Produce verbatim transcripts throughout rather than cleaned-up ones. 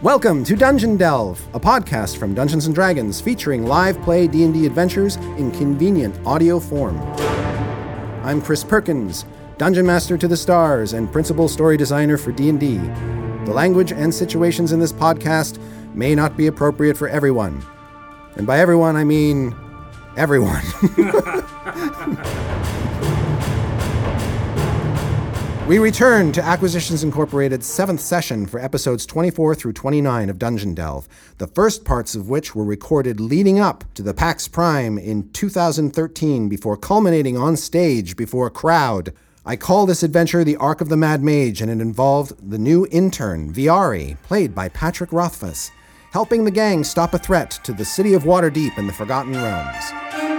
Welcome to Dungeon Delve, a podcast from Dungeons and Dragons featuring live play D and D adventures in convenient audio form. I'm Chris Perkins, Dungeon Master to the Stars and Principal Story Designer for D and D. The language and situations in this podcast may not be appropriate for everyone. And by everyone, I mean everyone. We return to Acquisitions Incorporated's seventh session for episodes twenty-four through twenty-nine of Dungeon Delve, the first parts of which were recorded leading up to the PAX Prime in two thousand thirteen before culminating on stage before a crowd. I call this adventure The Arc of the Mad Mage, and it involved the new intern, Viari, played by Patrick Rothfuss, helping the gang stop a threat to the city of Waterdeep in the Forgotten Realms.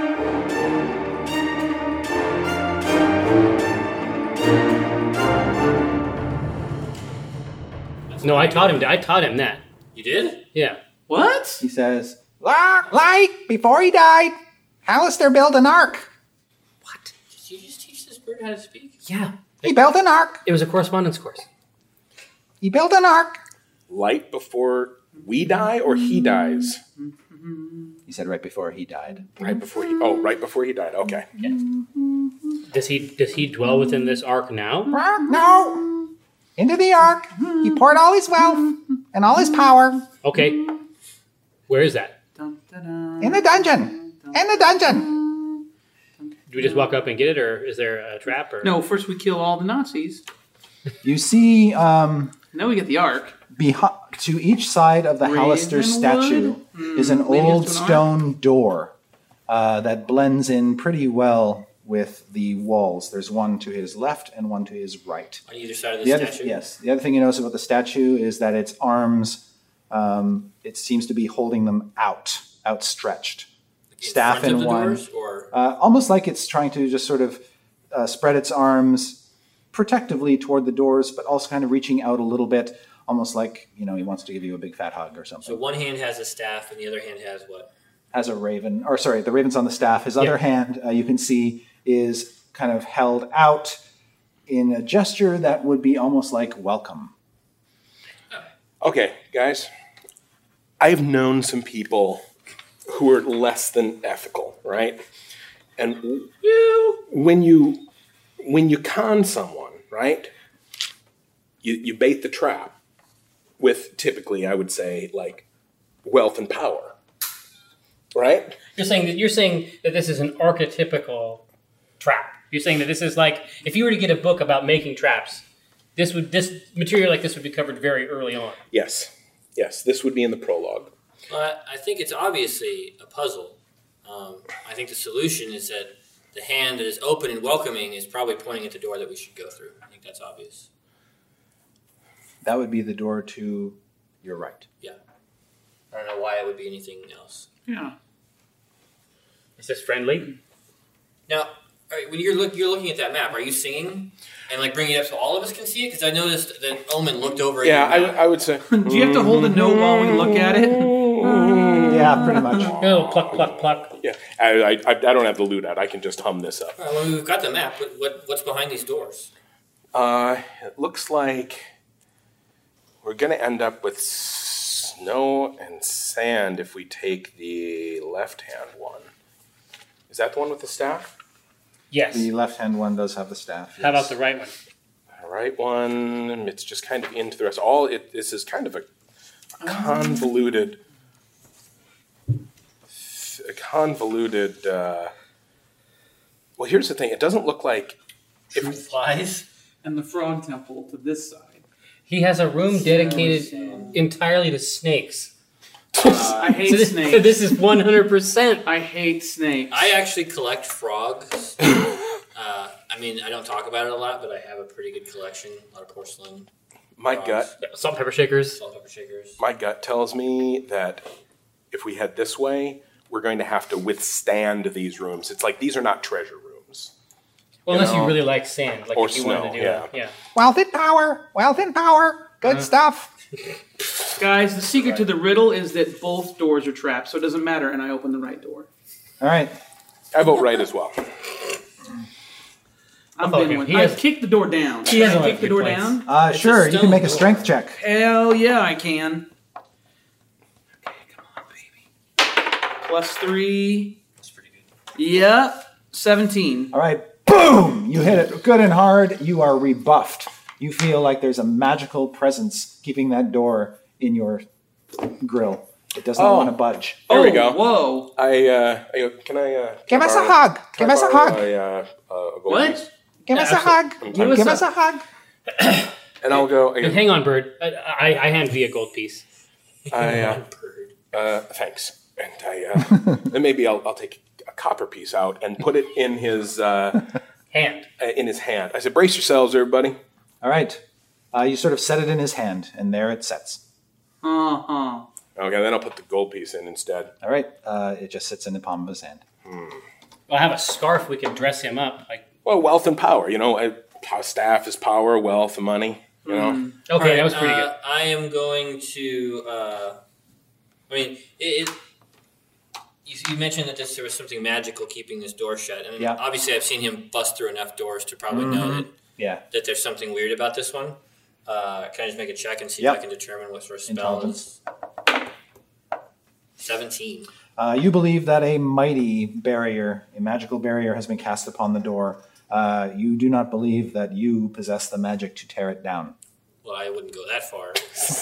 No, I taught him. I taught him that. You did? Yeah. What? He says, like, before he died, Alistair built an ark. What? Did you just teach this bird how to speak? Yeah. He built an ark. It was a correspondence course. He built an ark. Light before we die or he dies? He said right before he died. Right before he, oh, right before he died. Okay. Yeah. Does he, does he dwell within this ark now? No. Into the ark, he poured all his wealth and all his power. Okay. Where is that? In the dungeon. In the dungeon. Do we just walk up and get it, or is there a trap? Or No, first we kill all the Nazis. You see, um, And then we get the Ark. behind, to each side of the Halaster statue Mm, is an leading old us to an stone door uh, that blends in pretty well with the walls. There's one to his left and one to his right. On either side of the, The other, statue? yes. The other thing you notice about the statue is that its arms, um, it seems to be holding them out, outstretched. In Staff front in of the one. doors, or? Uh, almost like it's trying to just sort of uh, spread its arms protectively toward the doors, but also kind of reaching out a little bit, almost like, you know, he wants to give you a big fat hug or something. So one hand has a staff and the other hand has what? Has a raven, or sorry, the raven's on the staff. His other Yeah. hand, uh, you can see, is kind of held out in a gesture that would be almost like welcome. Okay, guys. I've known some people who are less than ethical, right? And you, when you when you con someone, right? You you bait the trap with typically, I would say, like wealth and power, right? You're saying that you're saying that this is an archetypical trap. You're saying that this is like, if you were to get a book about making traps, this would this material like this would be covered very early on. Yes, yes. This would be in the prologue. Uh, I think it's obviously a puzzle. Um, I think the solution is that the hand that is open and welcoming is probably pointing at the door that we should go through. I think that's obvious. That would be the door to your right. Yeah. I don't know why it would be anything else. Yeah. Is this friendly? Now, all right, when you're look, you're looking at that map, are you singing and like bringing it up so all of us can see it? Because I noticed that Omen looked over at Yeah, your map. I, I would say. Do you have to hold a note while we look at it? Yeah, pretty much. Oh, pluck, pluck, pluck. Yeah, I, I, I don't have the lute out. I can just hum this up. All right, well, we've got the map. What, what what's behind these doors? Uh, it looks like we're going to end up with snow and sand if we take the left-hand one. Is that the one with the staff? Yes. The left-hand one does have the staff. How about yes. the right one? The right one, it's just kind of into the rest. All it this is kind of a, a convoluted, a convoluted. Uh, well, here's the thing. It doesn't look like True flies? And the Frog Temple to this side. He has a room dedicated entirely to snakes. Uh, I hate So this, snakes. so this is one hundred percent. I hate snakes. I actually collect frogs. uh, I mean, I don't talk about it a lot, but I have a pretty good collection. A lot of porcelain. my frogs, gut. Salt and pepper shakers. Salt and pepper shakers. My gut tells me that if we head this way, we're going to have to withstand these rooms. It's like these are not treasure rooms. Well, You unless know, you really like sand, like or if you wanted snow, to do yeah. that. Yeah. Wealth and power. Wealth and power. Good stuff. Guys, the secret to the riddle is that both doors are trapped, so it doesn't matter, and I open the right door. All right. I vote right as well. I'm fuck big him. one. He I has- kick the door down. He Can has I a lot kick of the good door points. down? Uh, It's a sure, you can stone make a door. strength check. Hell yeah, I can. plus three. That's pretty good. Yeah, seventeen. All right, boom! You hit it good and hard. You are rebuffed. You feel like there's a magical presence keeping that door in your grill. It doesn't Oh. want to budge. There oh, we go. Whoa. I, uh, I go, can I, uh, Give us a borrow- hug. can Give I us a borrow hug. A, uh, a gold What? piece? Give Yeah, us a absolutely. hug. I'm Give us Give a- us a hug. And I'll go, I, go, Hang on, Bird. I, I, I hand V a gold piece. I uh, Bird. uh, thanks. And I, uh, then maybe I'll, I'll take a copper piece out and put it in his, uh, Hand. uh, in his hand. I said, brace yourselves, everybody. All right. Uh, you sort of set it in his hand, and there it sets. Uh-huh. Okay, then I'll put the gold piece in instead. All right. Uh, it just sits in the palm of his hand. I'll have a scarf. We can dress him up. Like, Well, wealth and power, you know, I, staff is power, wealth, money, you know. Mm. okay, All right, that was pretty uh, good. I am going to. Uh, I mean, it. it you, you mentioned that this, there was something magical keeping this door shut. I mean, Yeah. obviously, I've seen him bust through enough doors to probably know that, Yeah. that there's something weird about this one. Uh, can I just make a check and see Yep. if I can determine what sort of spell it is? Intelligence. seventeen. Uh, you believe that a mighty barrier, a magical barrier, has been cast upon the door. Uh, you do not believe that you possess the magic to tear it down. Well, I wouldn't go that far.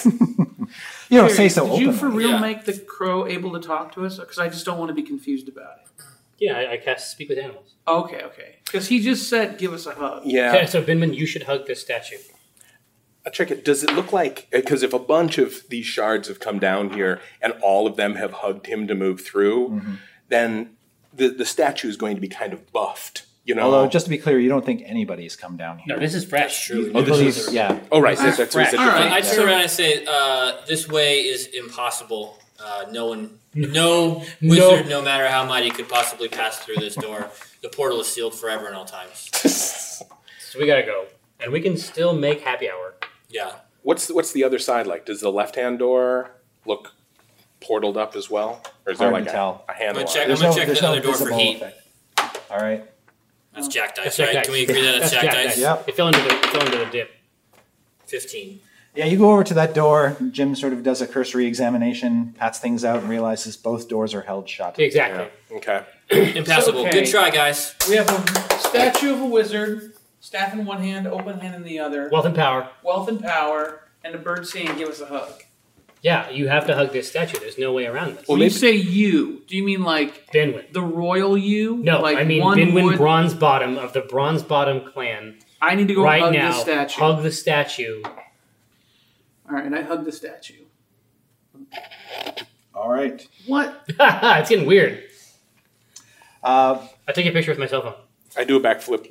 You don't say so Did you openly. for real Yeah. make the crow able to talk to us? Because I just don't want to be confused about it. Yeah, I, I cast Speak with Animals. Okay, okay. Because he just said, give us a hug. Okay, Yeah. so Binman, you should hug this statue. I'll check it. Does it look like, because if a bunch of these shards have come down here and all of them have hugged him to move through, Mm-hmm. then the, the statue is going to be kind of buffed, you know? Although, just to be clear, you don't think anybody's come down here. No, this is fresh. True. Oh, this Believe- is- yeah. Oh, right. That's, that's, that's, fresh. All right, different- I turn around and say, uh, "This way is impossible. Uh, no one, no wizard, no matter how mighty, could possibly pass through this door. The portal is sealed forever and all times." So we gotta go, and we can still make happy hour. Yeah. What's, what's the other side like? Does the left-hand door look portaled up as well? Or is there Hard like to a, tell. a handle I'm on gonna check- it? There's I'm no, check there's the no other door for visible heat. effect. All right. That's Jack dice, That's Jack right? dice. Can we agree that that's, Jack, dice? Yep. It fell into the it fell into the dip. Fifteen. Yeah, you go over to that door. Jim sort of does a cursory examination, pats things out, and realizes both doors are held shut. Exactly. Yeah. Okay. Impassable. Okay. Good try, guys. We have a statue of a wizard, staff in one hand, open hand in the other, Wealth and power. wealth and power, and a bird saying, give us a hug. Yeah, you have to hug this statue. There's no way around this. Well, When you maybe- say you, do you mean like Binwin. the royal you? No, like I mean one Binwin would- Bronze Bottom of the Bronze Bottom clan. I need to go right hug now, the statue. hug the statue. All right, and I hug the statue. All right. What? It's getting weird. Uh, I take a picture with my cell phone. I do a backflip.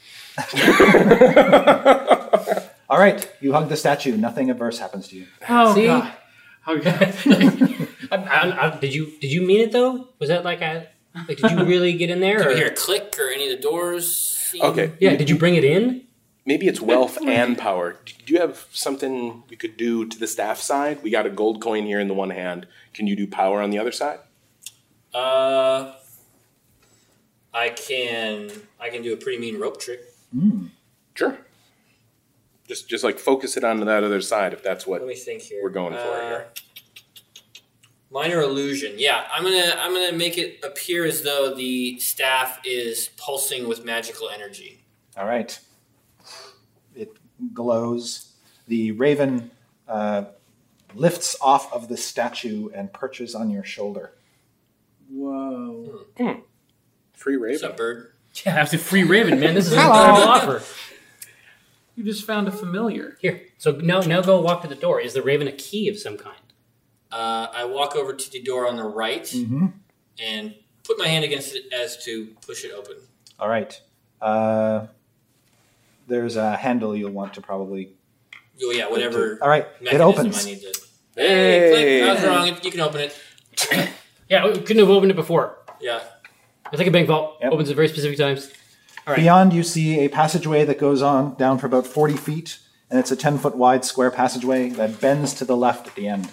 all right. You hug the statue. Nothing adverse happens to you. Oh, See? God. Okay. I, I, I, did you did you mean it though? Was that like a like? Did you really get in there? Did Or? we hear a click or any of the doors? seem- Okay. Yeah. Did you bring it in? Maybe it's wealth and power. Do you have something we could do to the staff side? We got a gold coin here in the one hand. Can you do power on the other side? Uh, I can. I can do a pretty mean rope trick. Sure. Just just like focus it on that other side if that's what Let me think here. we're going for Uh, here. Minor illusion. Yeah, I'm gonna I'm gonna make it appear as though the staff is pulsing with magical energy. All right. It glows. The raven uh, lifts off of the statue and perches on your shoulder. Whoa. Free What's raven. up, bird? Yeah, that's a free Raven, man. This is an Hello. incredible offer. You just found a familiar. Here. So now now go walk to the door. Is the Raven a key of some kind? Uh, I walk over to the door on the right Mm-hmm. and put my hand against it as to push it open. All right. Uh, there's a handle you'll want to probably. Oh yeah, whatever. All right. It mechanism opens. I need to. Hey. Hey, click. I was wrong. You can open it. Yeah, we couldn't have opened it before. Yeah. It's like a bank vault. Yep. Opens at very specific times. All right. Beyond, you see a passageway that goes on down for about forty feet, and it's a ten foot wide square passageway that bends to the left at the end.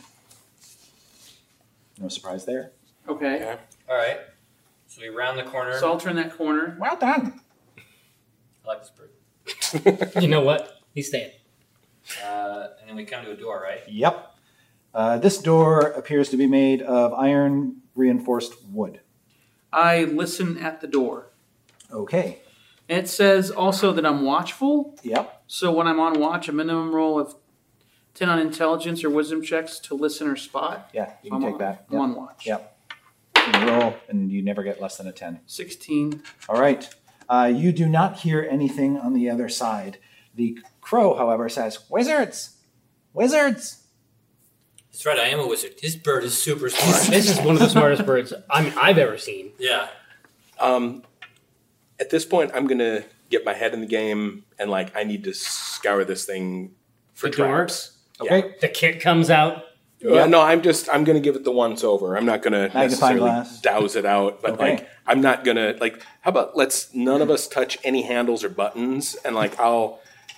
No surprise there. Okay. Yeah. All right. So we round the corner. So I'll turn that corner. Well done. I like this bird. You know what? He's staying. Uh, and then we come to a door, right? Yep. Uh, this door appears to be made of iron reinforced wood. I listen at the door. Okay. It says also that I'm watchful. Yep. So when I'm on watch, a minimum roll of ten on intelligence or wisdom checks to listen or spot. Yeah, you So can I'm take on, that. I'm Yep. on watch. Yep. You can roll, and you never get less than a ten. sixteen. All right. Uh, you do not hear anything on the other side. The crow, however, says, "Wizards! Wizards!" That's right. I am a wizard. His bird is super smart. This is one of the smartest birds I mean, I've ever seen. Yeah. Um, at this point, I'm gonna get my head in the game, and like I need to scour this thing for The door? traps. Okay. The kit comes out. Yeah, no, I'm just I'm gonna give it the once over. I'm not gonna Magnifying necessarily glass. douse it out, but Okay. like I'm not gonna like. How about let's none of us touch any handles or buttons, and like I'll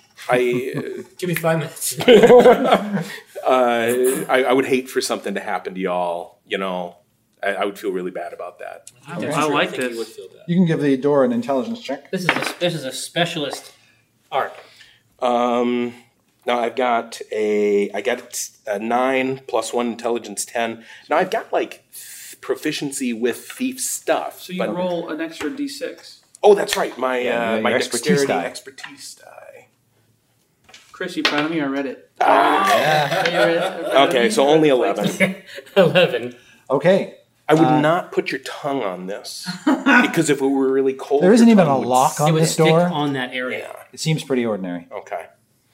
I Give me five minutes. uh, I, I would hate for something to happen to y'all. You know, I, I would feel really bad about that. I, Okay. I like think this. you would feel that. You can give the door an intelligence check. This is a, this is a specialist art. Um, now I've got a I got a nine plus one intelligence ten. Now I've got like th- proficiency with thief stuff. So you but- roll an extra d six. Oh, that's right. My Yeah, uh, your my expertise dexterity die. expertise die. Chris, you proud of me? I read it. I read it. I read it. I read it. Okay, so only eleven. Eleven. Okay. I would Uh, not put your tongue on this because if it were really cold, There isn't your even tongue a would lock s- on It would this stick door. on that area. Yeah. It seems pretty ordinary. Okay.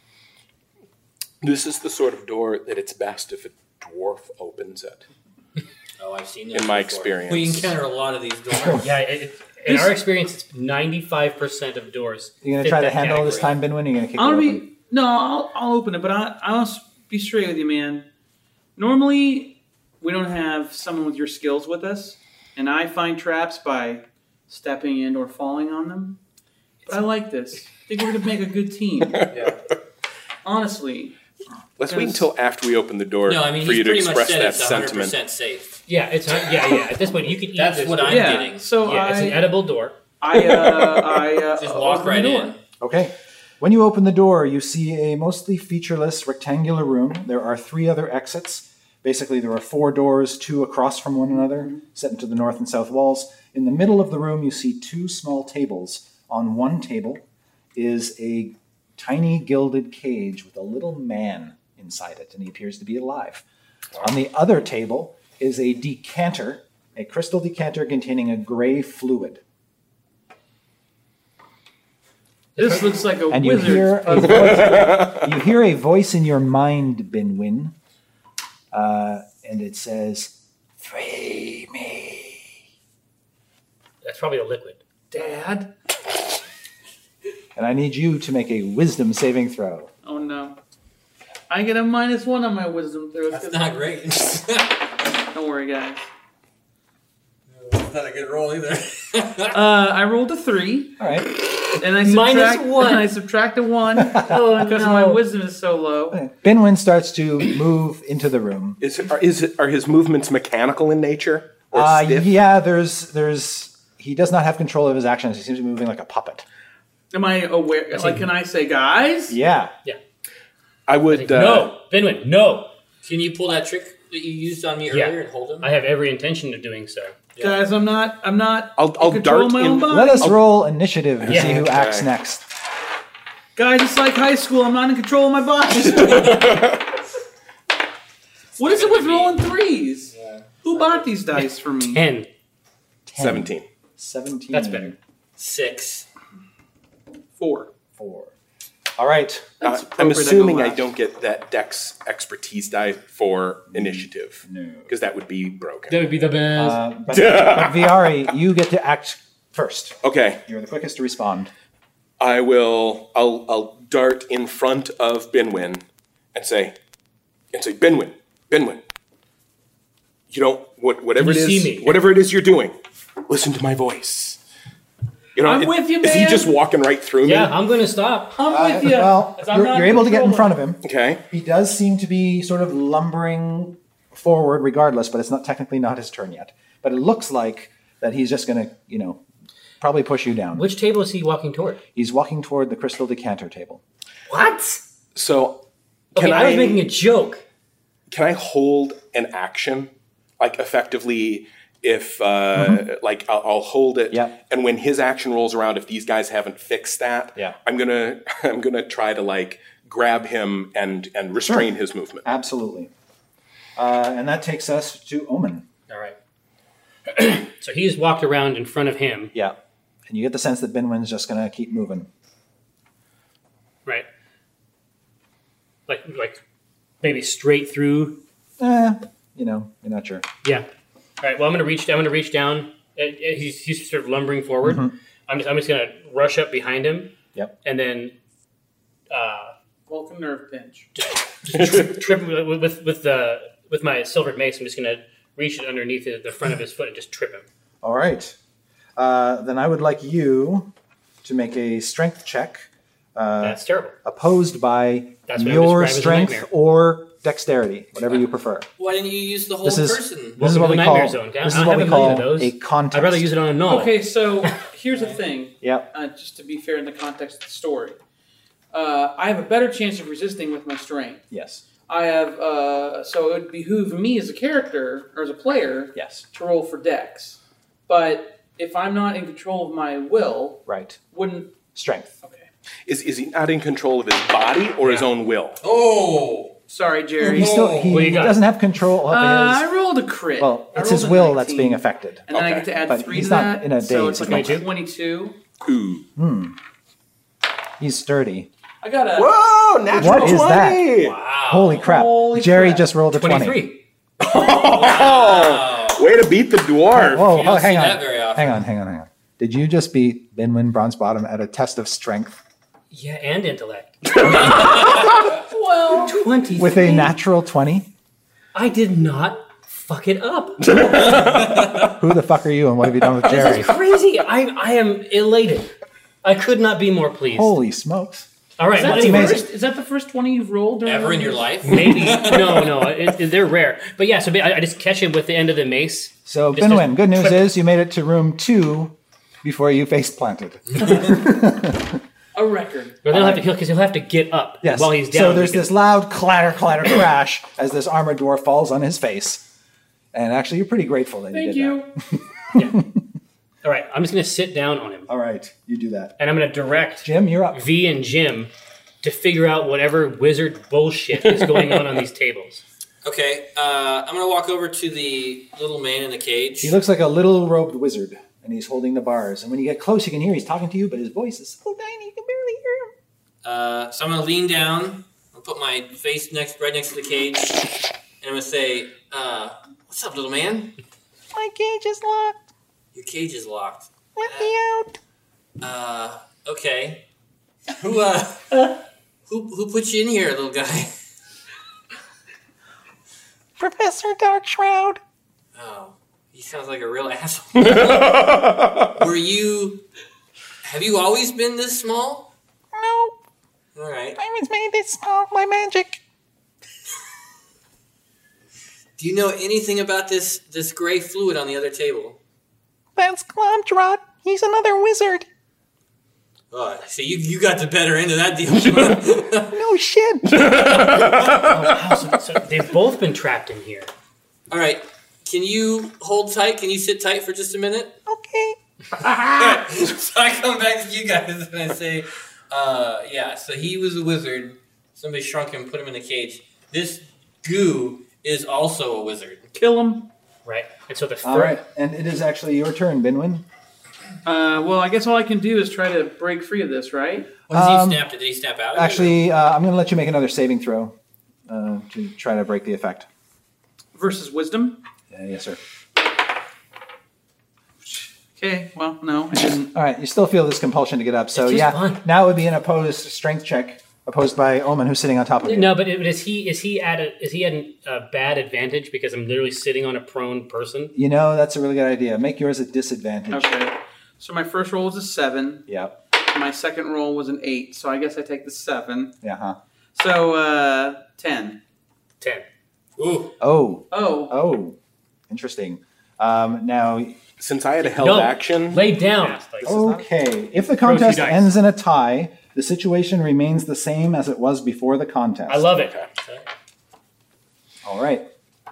This is the sort of door that it's best if a dwarf opens it. Oh, I've seen In those my before. experience. We encounter a lot of these doors. Yeah, it, it, in our experience, it's ninety-five percent of doors. You gonna fit try to that handle this category. time, Binwin? Or you gonna kick it I'll open? be no, I'll, I'll open it, but I, I'll be straight with you, man. Normally, we don't have someone with your skills with us, and I find traps by stepping in or falling on them. But I like this. I think we're gonna make a good team. Yeah. Honestly, Let's wait Yes. until after we open the door No, I mean, for he's you to pretty much express said that it's one hundred sentiment. percent safe. Yeah, it's yeah, yeah. At this point, you can eat That's this what door. I'm yeah. getting. So Yeah, I, it's an edible door. I, uh, I uh, Just uh, walk open right the door. in. Okay. When you open the door, you see a mostly featureless rectangular room. There are three other exits. Basically, there are four doors, two across from one another, set into the north and south walls. In the middle of the room, you see two small tables. On one table is a tiny gilded cage with a little man inside it, and he appears to be alive. On the other table is a decanter, a crystal decanter containing a gray fluid. This looks like a And you wizard. hear a voice, you hear a voice in your mind, Binwin, uh, and it says, "Free me." That's probably a liquid. Dad. And I need you to make a wisdom saving throw. Oh no. I get a minus one on my wisdom throw. That's not great. Don't worry, guys. That's not a good roll either. Uh, I rolled a three, All right. and I Minus subtract, one. And I subtract a one Oh because my wisdom is so low. Binwin starts to move into the room. Is it, are, is it, are his movements mechanical in nature? Or Uh, stiff? yeah, there's, there's, he does not have control of his actions. He seems to be moving like a puppet. Am I aware? Like, can I say, guys? Yeah. I would. Uh, no, Binwin, no. Can you pull that trick that you used on me Yeah. earlier and hold him? I have every intention of doing so. Yeah. Guys, I'm not. I'm not. I'll- I'll in control dart of my in- own body. Let us roll initiative and Yeah. see who Okay. acts next. Guys, it's like high school. I'm not in control of my body. What is it with rolling threes? Who bought these dice for me? Ten. seventeen. seventeen. That's better. Six. Four. Four. All right. Uh, That's I'm appropriate, I assuming go I last. don't get that dex expertise die for initiative. No. Because that would be broken. That would be the best. Uh, but, but Viari, you get to act first. Okay. You're the quickest to respond. I will. I'll. I'll dart in front of Binwin and say, and say, Binwin, Binwin. You don't. What, whatever Can it you is. see me? Whatever it is you're doing, listen to my voice. You know, I'm it- with you, Is he man. just walking right through me? yeah, I'm going to stop. I'm Uh, with you. well, I'm you're, not you're able to get in controlling. front of him. Okay. He does seem to be sort of lumbering forward regardless, but it's not technically not his turn yet. But it looks like that he's just going to, you know, probably push you down. Which table is he walking toward? He's walking toward the crystal decanter table. What? So, Okay, can I was I making a joke. can I hold an action? Like effectively, if uh, mm-hmm. like I'll, I'll hold it, yeah. and when his action rolls around, if these guys haven't fixed that, yeah. I'm gonna I'm gonna try to like grab him and and restrain sure. his movement. Absolutely. Uh, and that takes us to Omen. All right. So he's walked around in front of him. Yeah. And you get the sense that Binwin's just going to keep moving. Right. Like, like maybe straight through. Eh, you know, you're not sure. Yeah. All right. Well, I'm going to reach. I'm going to reach down. He's, he's sort of lumbering forward. Mm-hmm. I'm just. I'm just going to rush up behind him. Yep. And then. Uh, Welcome nerve pinch. Just, just trip, trip with with with the with my silvered mace. I'm just going to reach it underneath the, the front of his foot and just trip him. All right. Uh, then I would like you to make a strength check. Uh, That's terrible. Opposed by That's what your strength or dexterity, whatever you prefer. Why didn't you use the whole this is, person? This is what we call. Zone. This is what we call a contest. I'd rather use it on a null. Okay, so here's the thing. Yep. Uh, just to be fair in the context of the story, uh, I have a better chance of resisting with my strength. Yes. I have. Uh, so it would behoove me as a character or as a player. Yes. To roll for dex, but if I'm not in control of my will, right, wouldn't strength. Okay. Is is he not in control of his body or yeah. his own will? Oh, sorry, Jerry. He still he, he doesn't have control of uh, his. I rolled a crit. Well, it's his will that's being affected, and then okay. I get to add but three he's to not that. in a daze. So it's like a twenty-two. Ooh. Hmm. He's sturdy. I got a. Whoa! Natural what is twenty. that? Wow! Holy crap! Holy Jerry crap. just rolled a twenty. twenty-three. Oh, way to beat the dwarf! Whoa! You don't Oh, hang see on. that very often. Hang on! Hang on! Hang on! Did you just beat Binwin Bronzebottom at a test of strength? Yeah, and intellect. Well, twenty with a natural twenty. I did not fuck it up. Who the fuck are you, and what have you done with Jerry? This is crazy. I I am elated. I could not be more pleased. Holy smokes! All right, is that, well, the anyway, first, is that the first twenty you've rolled Ever in your life? maybe no, no. It, it, they're rare, but yeah. So I, I just catch him with the end of the mace. So Just- Binwin, just good news trip- is you made it to room two before you face planted. A record. But they'll have to kill because he'll have to get up Yes. while he's down. So there's because- this loud clatter, clatter, crash as this armored dwarf falls on his face. And actually, you're pretty grateful that Thank you did you. Yeah. All right, I'm just going to sit down on him, that. All right, you do that. and I'm going to direct Jim, you're up. V and Jim to figure out whatever wizard bullshit is going on on these tables. Okay, uh, I'm gonna walk over to the little man in the cage. He looks like a little robed wizard, and he's holding the bars. And when you get close, you can hear he's talking to you, but his voice is so tiny you can barely hear him. Uh, so I'm gonna lean down. I'll put my face next, right next to the cage, and I'm gonna say, uh, "What's up, little man? My cage is locked. Your cage is locked. Let me out. Uh, okay. Who uh, who who put you in here, little guy? Professor Darkshroud. Oh, he sounds like a real asshole. Were you? Have you always been this small? No, All right. I was made this small by magic. Do you know anything about this this gray fluid on the other table? That's Glomdrot. He's another wizard. Oh, so you you got the better end of that deal. No shit. Oh, wow, so, so they've both been trapped in here. All right. Can you hold tight? Can you sit tight for just a minute? Okay. So I come back to you guys and I say, uh, yeah, so he was a wizard. Somebody shrunk him, put him in a cage. This goo is also a wizard. Kill him. Right, and so the All third. right, and it is actually your turn, Binwin. Uh, well, I guess all I can do is try to break free of this, right? When did Um, he snap? Did he snap out? Actually, uh, I'm going to let you make another saving throw uh, to try to break the effect. Versus wisdom. Yeah, yes, sir. Okay, well, no, I didn't. All right, you still feel this compulsion to get up. So It's just yeah, fun. now it would be an opposed strength check, opposed by Omen, who's sitting on top of you. No, but it- but is he is he at a is he at an- a bad advantage because I'm literally sitting on a prone person? You know, that's a really good idea. Make yours a disadvantage. Okay. So my first roll was a seven. Yeah. My second roll was an eight. So I guess I take the seven. Yeah. Huh. So uh, ten. Ten. Ooh. Oh. Oh. Oh. Interesting. Um, now, Since I had a held No, action, lay down. okay. If the Throw two contest dice. ends in a tie, the situation remains the same as it was before the contest. I love it. All right.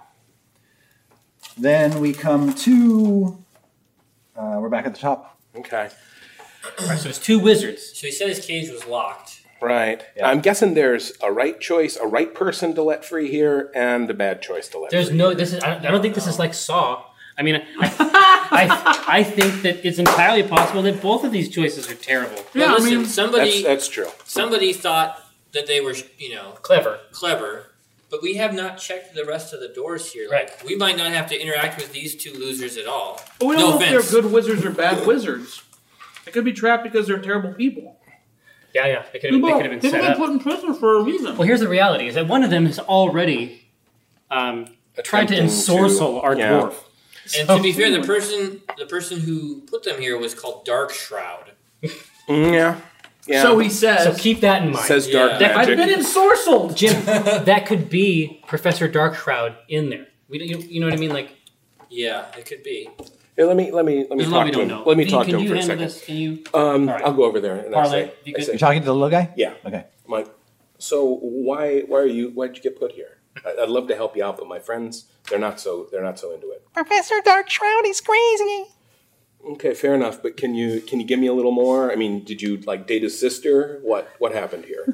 Then we come to. Uh, we're back at the top. Okay. All right, so it's two wizards. So he said his cage was locked. Right. Yeah. I'm guessing there's a right choice, a right person to let free here, and a bad choice to let There's free. no. This is. I don't, I don't think this is like Saw. I mean, I, I, I think that it's entirely possible that both of these choices are terrible. Yeah, Well, I listen, mean, somebody That's, that's true. somebody thought that they were, you know, Clever. clever, but we have not checked the rest of the doors here. Right. Like, we might not have to interact with these two losers at all. but we don't no know offense. if they're good wizards or bad wizards. They could be trapped because they're terrible people. Yeah, yeah. They could have, People, they could have been people set get up. put in prison for a reason. Well, here's the reality: is that one of them has already um, tried to Attempting ensorcel to- our yeah. dwarf. And So- to be fair, the person the person who put them here was called Dark Shroud. Mm, yeah. Yeah. So he says. So keep that in mind. says Yeah. dark That- I've magic. been ensorcelled. Jim, that could be Professor Darkshroud in there. We, don't- you, you know what I mean? Like, Yeah, it could be. Hey, let me let me let me there's a lot talk we to don't him. know. Let me V, talk can to him you for a handle second. this? Can you? Um, All right. I'll go over there and I Parlay, say, you I good? say, You're talking to the little guy? yeah. Okay. I'm like, so why why are you why'd you get put here? I- I'd love to help you out, but my friends they're not so they're not so into it. Professor Darkshroud is crazy. Okay, fair enough. But can you can you give me a little more? I mean, did you like date his sister? What what happened here?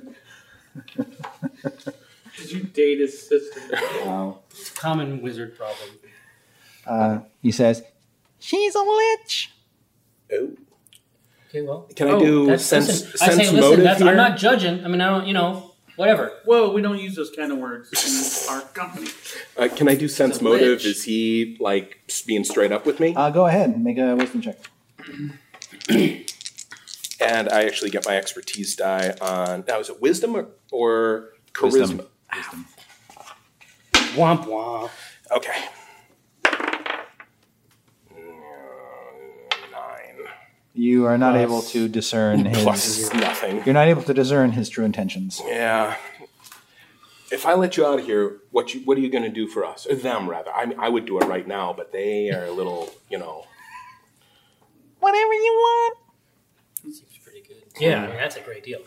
Did you date his sister? Wow. Common wizard problem. Uh, he says, she's a lich. Oh, Okay, well. can I Oh, do that's- sense listen, sense I say, listen, motive that's, here? I'm not judging. I mean, I don't, you know, whatever. Whoa, we don't use those kind of words in our company. Uh, can I do sense a motive? lich. Is he like being straight up with me? Uh, go ahead and make a wisdom check. And I actually get my expertise die on. Now, is it wisdom or, or charisma? Wisdom. Womp womp. Okay. Nine. You are not Plus- able to discern his. Plus nothing. You're not able to discern his true intentions. Yeah. If I let you out of here, what you what are you going to do for us or them rather? I mean, I would do it right now, but they are a little, you know. Whatever you want. Seems pretty good. Yeah, I mean, that's a great deal.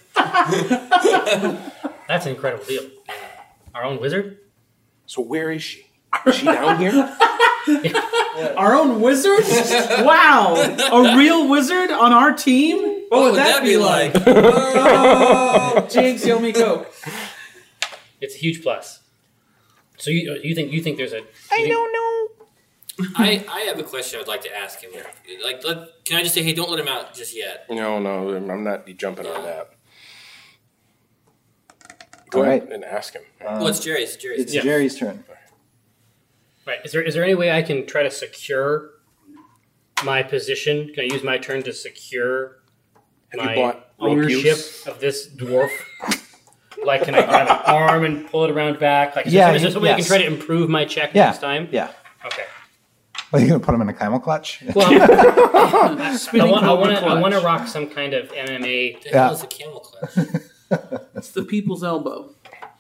That's an incredible deal. Our own wizard? So where is she? Is she down here? Our own wizard? Wow. A real wizard on our team? What, would that, be like? Oh, Jinx, you owe me Coke. It's a huge plus. So you you think you think there's a? I don't know. I, I have a question I'd like to ask him. Like, let, can I just say, hey, don't let him out just yet? No, no, I'm not jumping on that. Go All ahead right. and ask him. well, it's Jerry's. Jerry's. It's Yeah. Jerry's turn. Right. Is there is there any way I can try to secure my position? Can I use my turn to secure Have you my bought rope ownership use? of this dwarf? Like, can I grab an arm and pull it around back? Like, is Yeah, there, is there some way I can yes. try to improve my check Yeah. next time? Yeah. Okay. Are you going to put him in a camel clutch? Well, I Spinning want I cobra want to I clutch. want to rock some kind of M M A. What the Yeah. hell is a camel clutch? It's the people's elbow.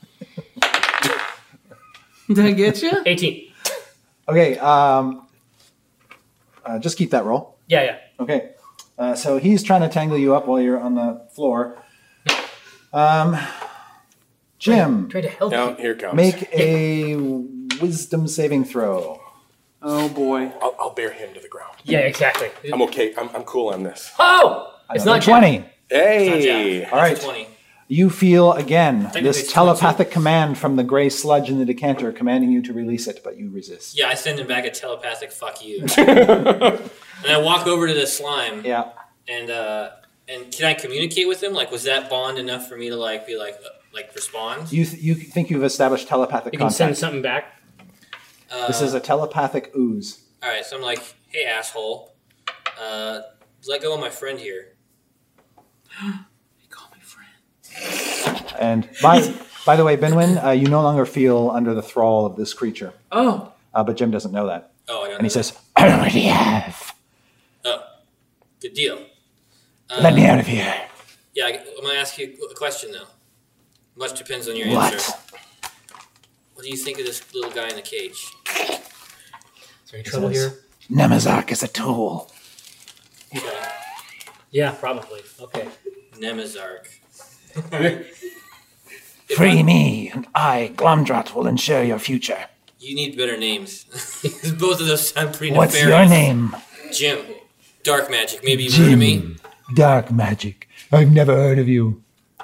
Did I get you? eighteen. Okay. Um, uh, just keep that roll. Yeah, yeah. Okay. Uh, so he's trying to tangle you up while you're on the floor. Um, Jim, Try to help Now, you. here it comes. make a wisdom saving throw. Oh, boy. I'll, I'll bear him to the ground. Yeah, exactly. I'm okay. I'm, I'm cool on this. Oh, it's Another not Jack. twenty. Hey! Jack. All right. That's a twenty. You feel again Technically this it's telepathic command from the gray sludge in the decanter commanding you to release it, but you resist. Yeah, I send him back a telepathic "fuck you," and I walk over to the slime. Yeah. And uh, and can I communicate with him? Like, was that bond enough for me to like be like uh, like respond? You th- you think you've established telepathic You can send contact. something back. Uh, This is a telepathic ooze. all right. So I'm like, hey asshole, uh, let go of my friend here. You call me friend. And by by the way, Benwin, uh, you no longer feel under the thrall of this creature. Oh. Uh, but Jim doesn't know that. Oh, I don't And he know says, I already have. that. Oh, good deal. Uh, Let me out of here. Yeah, I, I'm gonna ask you a question though. Much depends on your What? answer. What do you think of this little guy in the cage? Is there any trouble says- here? Nemazark is a tool. Okay. Yeah, probably. Okay. Nemazark. Free me, and I, Glumdrat, will ensure your future. You need better names. Both of those sound pretty What's nefarious. your name? Jim. Dark magic. Maybe you've heard of me? Dark magic. I've never heard of you.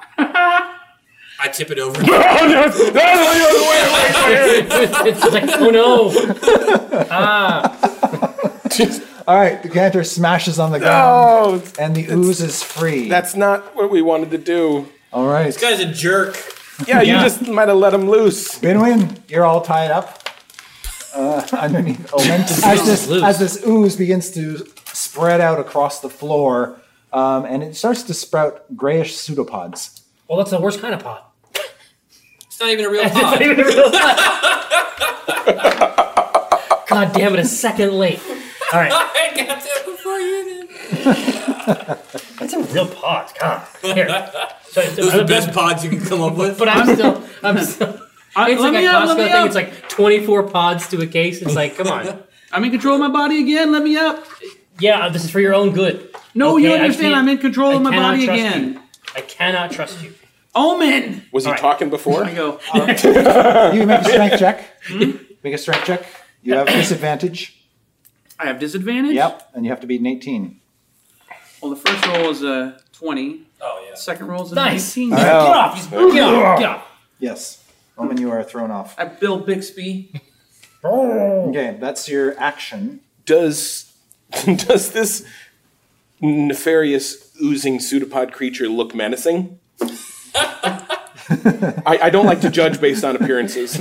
I tip it over. It's like, oh no. Ah. All right, the canter smashes on the ground, No, and the ooze is free. that's not what we wanted to do. All right. This guy's a jerk. Yeah, you Yeah. just might have let him loose. Binwin, you're all tied up uh, underneath Omen. As this, loose. as this ooze begins to spread out across the floor, um, and it starts to sprout grayish pseudopods. Well, that's the worst kind of pod. It's not even a real pod. God damn it, a second late. All right. I got that before you did. That's a real pod. God. Here. So, Those are the best pods you can come up with. But I'm still, I'm still. I- It's let like me a out, let Costco me thing. out. It's like twenty-four pods to a case. It's like, come on. I'm in control of my body again. Let me up. Yeah, this is for your own good. No, Okay, you I understand. can't- I'm in control I of my cannot body trust again. you. I cannot trust you. Omen. Was he All right. talking before? I go. You make a strength check. Make a strength check. You have disadvantage. I have disadvantage. Yep, and you have to beat an eighteen. Well, the first roll is a twenty. Oh, yeah. Second roll is a Nice. nineteen. Get off. Get off. Get off. Yes. Omen, you are thrown off. I Bill Bixby. Okay, that's your action. Does does this nefarious oozing pseudopod creature look menacing? I, I don't like to judge based on appearances.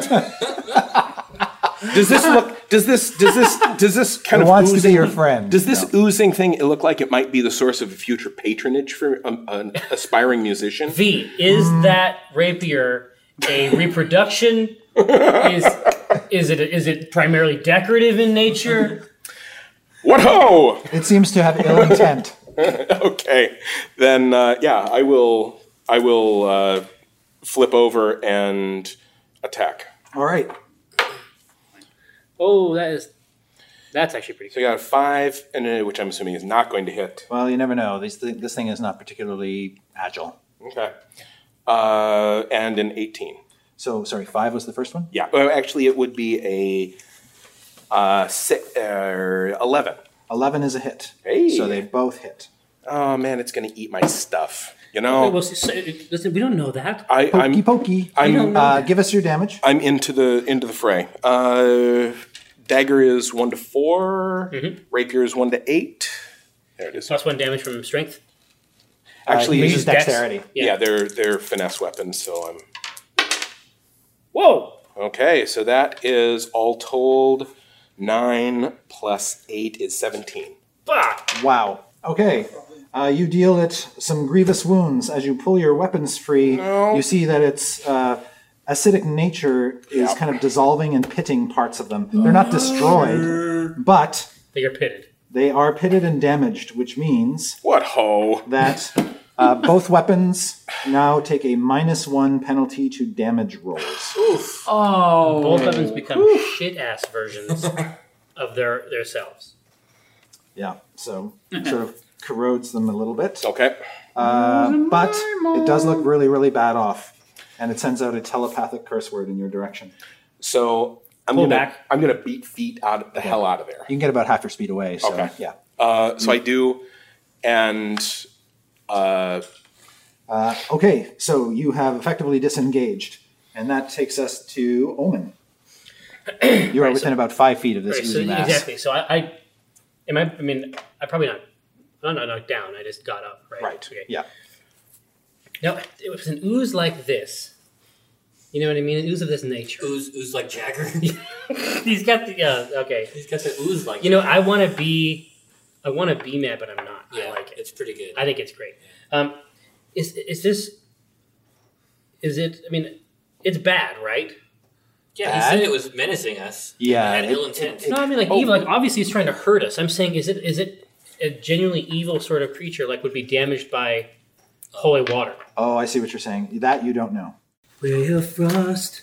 Does this look? Does this? Does this? Does this kind It of wants to be oozing, your friend. Does this No. oozing thing look like it might be the source of a future patronage for um, an aspiring musician? V, is that rapier a reproduction? is is it is it primarily decorative in nature? What ho! It seems to have ill intent. Okay, then uh, yeah, I will. I will uh, flip over and attack. All right. Oh, that is that's actually pretty So cool. I got a five, and a, which I'm assuming is not going to hit. Well, you never know. This, th- this thing is not particularly agile. Okay, uh, and an eighteen. So, sorry, five was the first one? Yeah, well, actually, it would be a uh, six, uh, eleven. eleven is a hit. Hey. So they both hit. Oh man, it's going to eat my stuff. You know, Okay, well, so, so, listen, we don't know that. I, Pokey I'm pokey. I'm Uh, give us your damage. I'm into the into the fray. Uh, dagger is one to four. Rapier is one to eight. There it is. Plus one damage from strength. Actually, uh, he use uses dex. dexterity. yeah. Yeah. they're they're finesse weapons. So I'm Whoa! okay. So that is all told nine plus eight is seventeen. Fuck! Wow. Okay. Uh, you deal it some grievous wounds. As you pull your weapons free, you see that its uh, acidic nature is Yep. kind of dissolving and pitting parts of them. They're not destroyed, but They are pitted. they are pitted and damaged, which means What ho! that uh, both weapons now take a minus one penalty to damage rolls. Oh. Both weapons become shit ass versions of their their selves. Yeah, so sort of corrodes them a little bit. Okay. Uh, but it does look really, really bad off. And it sends out a telepathic curse word in your direction. So I'm Pull gonna back. I'm gonna beat feet out the hell out of there. You can get about half your speed away, so Okay. yeah. Uh, so I do, and uh, Uh, okay, so you have effectively disengaged. And that takes us to Omen. You are Right, within so- about five feet of this Right, so oozy mass. exactly. So I, I am I. I mean, I probably not. I'm not knocked down. I just got up. Right. Right, Okay. yeah. Now it was an ooze like this. You know what I mean? An ooze of this nature. Ooze, ooze like Jagger. He's got the. Yeah. Okay. He's got the ooze like. You know, I want to be. I want to be mad, but I'm not. yeah, I like it. It's pretty good. I think it's great. Um, is is this? Is it? I mean, it's bad, right? yeah, he Bad? said it was menacing us. Yeah, It had it- ill intent. it- No, I mean like Oh. evil. Like obviously, it's trying to hurt us. I'm saying, is it? Is it a genuinely evil sort of creature? Like would be damaged by holy water? Oh, I see what you're saying. That you don't know. Ray of frost.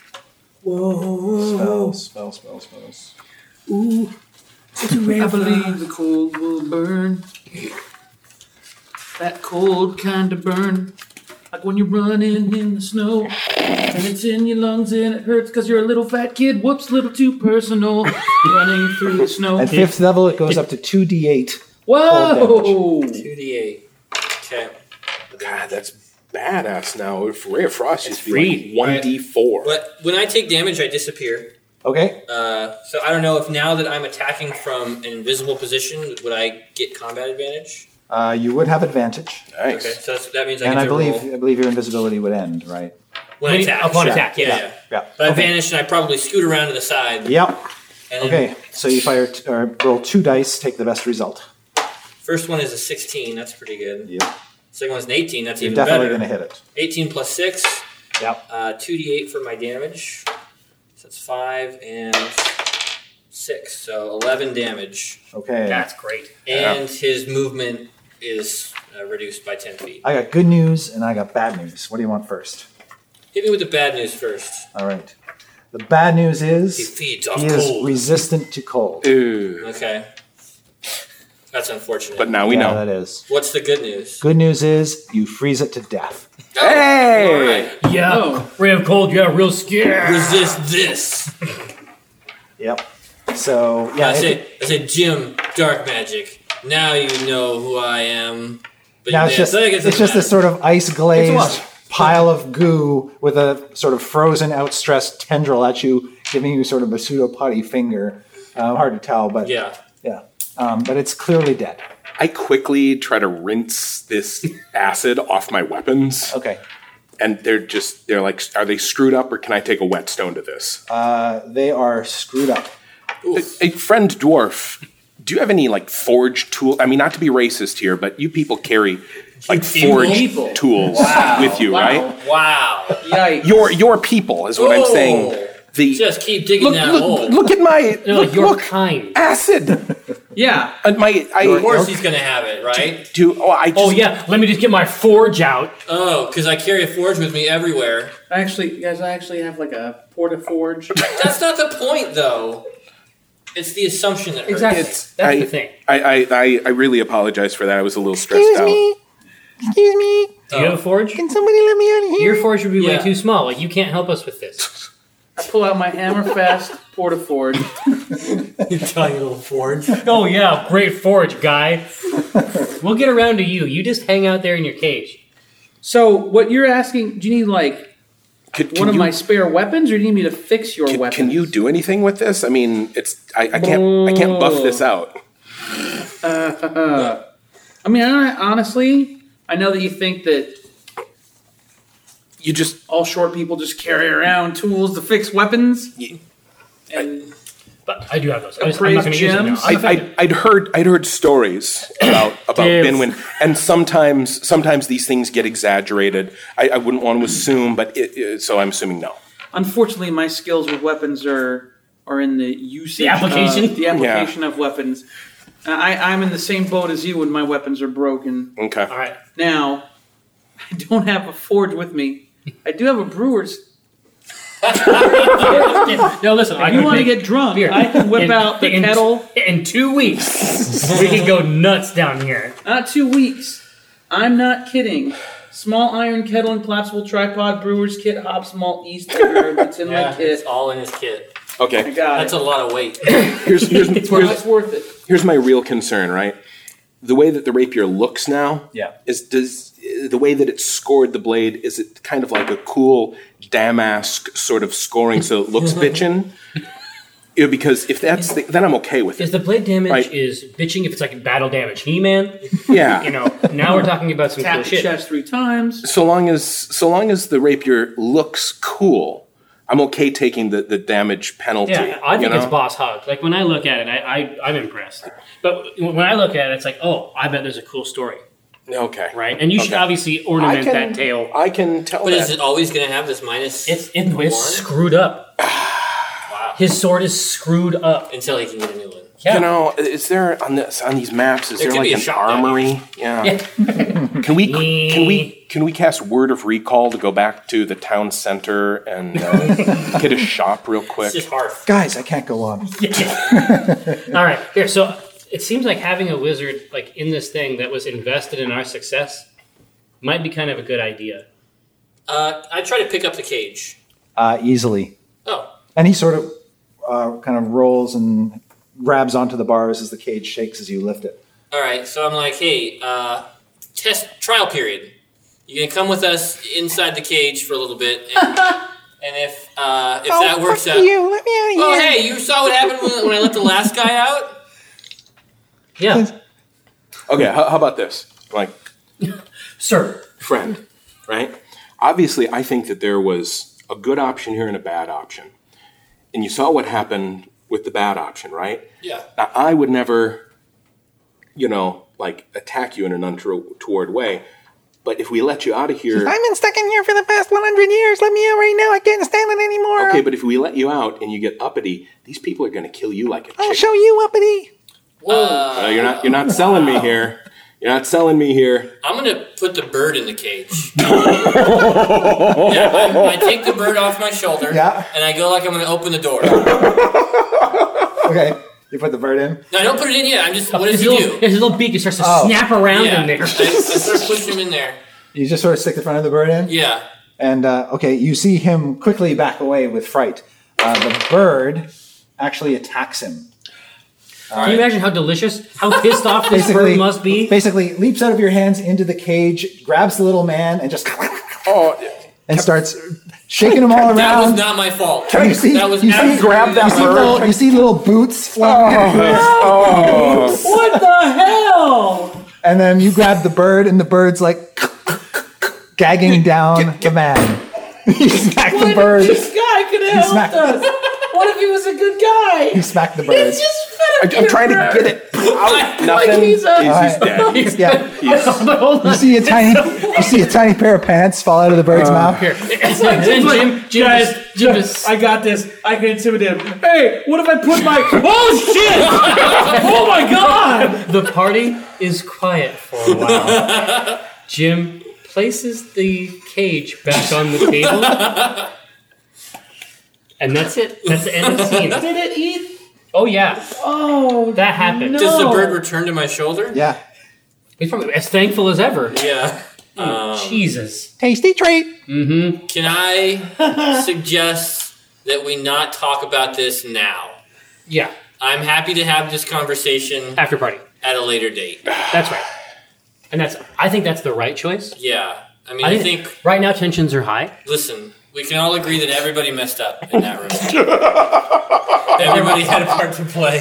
Whoa. Spells, spells, spells, spells. Ooh. It's a ray I of believe the cold will burn. That cold kind of burn. Like when you're running in the snow and it's in your lungs and it hurts because you're a little fat kid. Whoops, little too personal. Running through the snow. At fifth level, it goes up to two d eight. Whoa! two d eight. Okay. God, that's badass now. If Ray of Frost used to be free. like one d four. But when I take damage, I disappear. Okay. Uh, so I don't know if now that I'm attacking from an invisible position, would I get combat advantage? Uh, you would have advantage. Nice. Okay, so that's, that means I And get I to believe roll I believe your invisibility would end, right? when I attack. Upon Yeah. attack, yeah. Yeah, yeah. yeah. Yeah. But I Okay. vanish and I probably scoot around to the side. Yep. And then Okay. So you fire t- or roll two dice, take the best result. First one is a sixteen. That's pretty good. Yep. Second one's an eighteen. That's You're even definitely better. going to hit it. eighteen plus six. Yep. Uh, two d eight for my damage. So that's five and six. So eleven damage. Okay. That's great. And his movement is uh, reduced by ten feet. I got good news and I got bad news. What do you want first? Hit me with the bad news first. All right. The bad news He is feeds off he is cold. resistant to cold. Ooh. Okay. That's unfortunate. But now we yeah, know. that is. What's the good news? Good news is you freeze it to death. Hey! All right. Yeah. Oh. Ray of Cold, yeah, real scared. Resist this. Yep. So yeah. I if say, it- I say, Jim, dark magic. Now you know who I am. But now you it's dance just like it's just this sort of ice It's glazed what? pile of goo with a sort of frozen outstretched tendril at you, giving you sort of a pseudopody finger. Uh, hard to tell, but Yeah. yeah. Um, but it's clearly dead. I quickly try to rinse this acid off my weapons, Okay. and they're just, they're like, are they screwed up, or can I take a whetstone to this? Uh, they are screwed up. A friend dwarf, do you have any, like, forged tool? I mean, not to be racist here, but you people carry, like, forged people. tools with you, Wow. right? Wow. Yikes. Your your people is what I'm saying. The Just keep digging look, that look, hole. look at my They're look, like your look, kind. acid. Yeah. And my Of I course he's going to have it, right? do. Oh, I just, Oh yeah, let me just get my forge out. Oh, because I carry a forge with me everywhere. Actually, guys, I actually have like a porta-forge. That's not the point, though. It's the assumption that hurts. Exactly. It's- That's I- the thing. I, I, I, I really apologize for that. I was a little stressed out. Excuse me. Do you have a forge? Can somebody let me out of here? Your forge would be Yeah. way too small. Like you can't help us with this. I pull out my Hammerfast porta-forge. Tiny little forge. Oh yeah, great forge, guy. We'll get around to you. You just hang out there in your cage. So, what you're asking, do you need like Can, one can of you, my spare weapons, or do you need me to fix your can, weapons? can you do anything with this? I mean, it's I, I can't I can't buff this out. Uh, I mean, I, honestly, I know that you think that You just all short people just carry around tools to fix weapons. Yeah. And But I do have those. I just, I'm not going Appraised to use them now. gems? I'm I, I, I'd heard I'd heard stories about about Dave. Binwin, and sometimes sometimes these things get exaggerated. I, I wouldn't want to assume, but it, it, so I'm assuming no. unfortunately, my skills with weapons are are in the usage, The application? of, the application of weapons. Uh, I, I'm in the same boat as you when my weapons are broken. Okay. All right. Now, I don't have a forge with me. I do have a brewer's. No, listen. I If you can want to make get drunk, beer. I can whip In- out the in, kettle. In two weeks, we can go nuts down here. Not two weeks. I'm not kidding. Small iron kettle and collapsible tripod, brewer's kit, hops, malt, yeast, beer. It's in Yeah, my kit. it's all in his kit. I Okay. got That's it. a lot of weight. Here's here's It's here's, worth it. here's my real concern, right? The way that the rapier looks now, Yeah. is does the way that it's scored the blade, is it kind of like a cool damask sort of scoring so it looks bitchin'? Yeah, because if that's the, then I'm okay with Is it. the blade damage Right. is bitching if it's like battle damage He-Man? Yeah. You know, now we're talking about some Tap cool the shit. chest three times. So long as so long as the rapier looks cool, I'm okay taking the, the damage penalty. Yeah, I think you know? it's boss hog. Like when I look at it, I, I I'm impressed. But when I look at it, it's like, oh, I bet there's a cool story, Okay. right? And you should Okay. obviously I ornament can, that tail. I can tell But that. is it always going to have this minus It's it, it's one? screwed up. Wow. His sword is screwed up. Until he can get a new one. Yeah. You know, is there on this on these maps? Is There there could like be a an shotgun. armory? Yeah. Yeah. Can we can we can we cast word of recall to go back to the town center and uh, get a shop real quick? It's just Hearth. Guys, I can't go on. All right. Here, so it seems like having a wizard like in this thing that was invested in our success might be kind of a good idea. Uh, I try to pick up the cage. Uh, easily. Oh, And he sort of uh, kind of rolls and grabs onto the bars as the cage shakes as you lift it. all right. So I'm like, hey, uh, test trial period. You can come with us inside the cage for a little bit, and, and if uh, if that works out. You, let me out of Oh, hey, you saw what happened when, when I let the last guy out? Yeah, Okay, how, how about this? Like, sir. friend, right? Obviously, I think that there was a good option here and a bad option. And you saw what happened with the bad option, right? Yeah. Now, I would never, you know, like attack you in an untoward way. But if we let you out of here. I've been stuck in here for the past one hundred years. Let me out right now. I can't stand it anymore. Okay, but if we let you out and you get uppity, these people are going to kill you like a chicken. I'll show you, uppity. Uh, you're not. You're not selling me here. You're not selling me here. I'm going to put the bird in the cage. yeah, I, I take the bird off my shoulder, Yeah. and I go like I'm going to open the door. Okay. You put the bird in? No, I don't put it in yet. I'm just, what does His he little, do? his little beak just starts to Oh. snap around Yeah, in there. I, I start pushing him in there. You just sort of stick the front of the bird in? Yeah. And, uh, okay, you see him quickly back away with fright. Uh, the bird actually attacks him. Can you imagine how delicious, how pissed off this Basically, bird must be? basically leaps out of your hands into the cage, grabs the little man, and just Oh, and starts shaking him all That was around. not my fault. And you see, that was you see, absolutely grab that you see not my bird. fault. little, you see little boots flying, oh. What the hell? and then you grab the bird, and the bird's like gagging down the man. You smack the bird. This guy could have smacked- helped us. What if he was a good guy? You smack the bird. It's just I, I'm trying to get it out. Nothing. he's a- he's, he's dead. Yeah. He's, But hold You on. see a tiny, you see a tiny pair of pants fall out of the bird's mouth. Here. And then Jim, Jim, Guys, just, Jim just, I got this. I can intimidate him. Hey, what if I put my... Oh, shit! Oh, my God! the party is quiet for a while. Jim places the cage back on the table. And that's it. That's the end of the scene. Did it eat? Oh, yeah. Oh, That happened. no. Does the bird return to my shoulder? Yeah. He's probably as thankful as ever. Yeah. Um, Jesus. Tasty treat. Mm-hmm. Can I suggest that we not talk about this now? Yeah. I'm happy to have this conversation After party. at a later date. That's right. And that's, I think that's the right choice. Yeah. I mean, I I think, think, right now tensions are high. listen, we can all agree that everybody messed up in that room. Everybody had a part to play.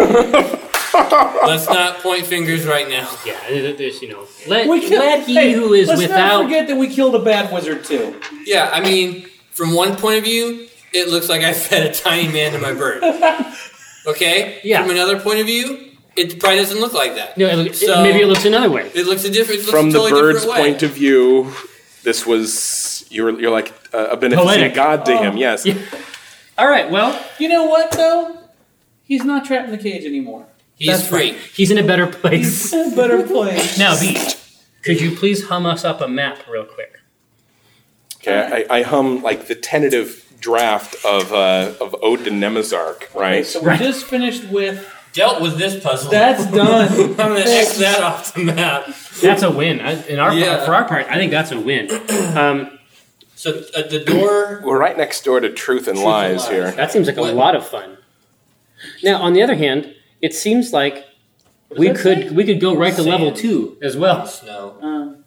Let's not point fingers right now. Yeah, there's, you know, let, We kill- let he hey, who is let's without. not forget that we killed a bad wizard, too. Yeah, I mean, from one point of view, it looks like I fed a tiny man to my bird. Okay? Yeah. From another point of view, it probably doesn't look like that. No, it look- So- maybe it looks another way. It looks a different. It looks from a the totally bird's different way. point of view, this was you're you're like a, a beneficent Poetic. god to him. Yes. Yeah. All right, well, You know what, though? He's not trapped in the cage anymore. He's that's free. right. He's in a better place. Better place. Now, B, could you please hum us up a map real quick? Okay. I, I hum like the tentative draft of uh, of Ode to Nemazark. Right. So we Right. just finished with... Dealt with this puzzle. That's done. I'm gonna X that off the map. That's a win. I, in our Yeah. for our part, I think that's a win. Um, So uh, the door. We're right next door to Truth and and Lies Lies. here. that seems like a What? lot of fun. Now, on the other hand, it seems like we that could say? we could go right to Sand. level two as well. Snow. Um,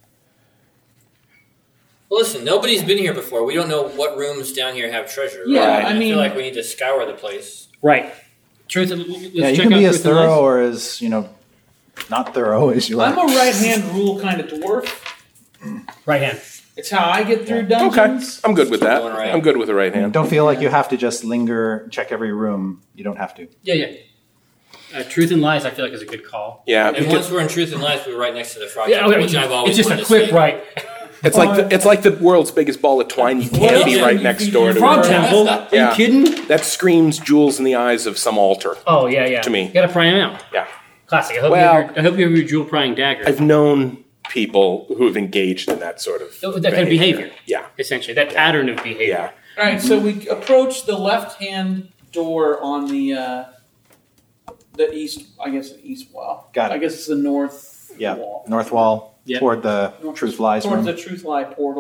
Well, listen. Nobody's been here before. We don't know what rooms down here have treasure. Yeah, right? I mean- feel like we need to scour the place. Right. Truth. Let's Yeah, you check can out be as Truth and Lies. thorough or as, you know, not thorough as you like. I'm a right-hand rule kind of dwarf. Right hand. It's how I get through Okay. dungeons. I'm good with that. Going right. I'm good with the right hand. Don't feel like you have to just linger, check every room. You don't have to. Yeah, yeah. Uh, Truth and Lies, I feel like is a good call. Yeah. And because once we're in Truth and Lies, we're right next to the frog, Yeah, which I've always it's just wanted a to quick see. right. It's like the, it's like the world's biggest ball of twine. You can't be Yeah. right next door to Frog it. Temple. Are Yeah. you kidding? That screams jewels in the eyes of some altar. Oh yeah, yeah. To me. you gotta pry him out. Yeah. Classic. I hope Well- you have your, I hope you have your jewel prying dagger. I've known people who have engaged in that sort of that kind of behavior. Yeah. Essentially, that pattern of behavior. Yeah. All right, so we approach the left-hand door on the uh, the east. I guess the east wall. Got it. I guess it's the north Yeah. wall North wall Yep. toward the North- Truth Lies towards room. the Truth Lie portal.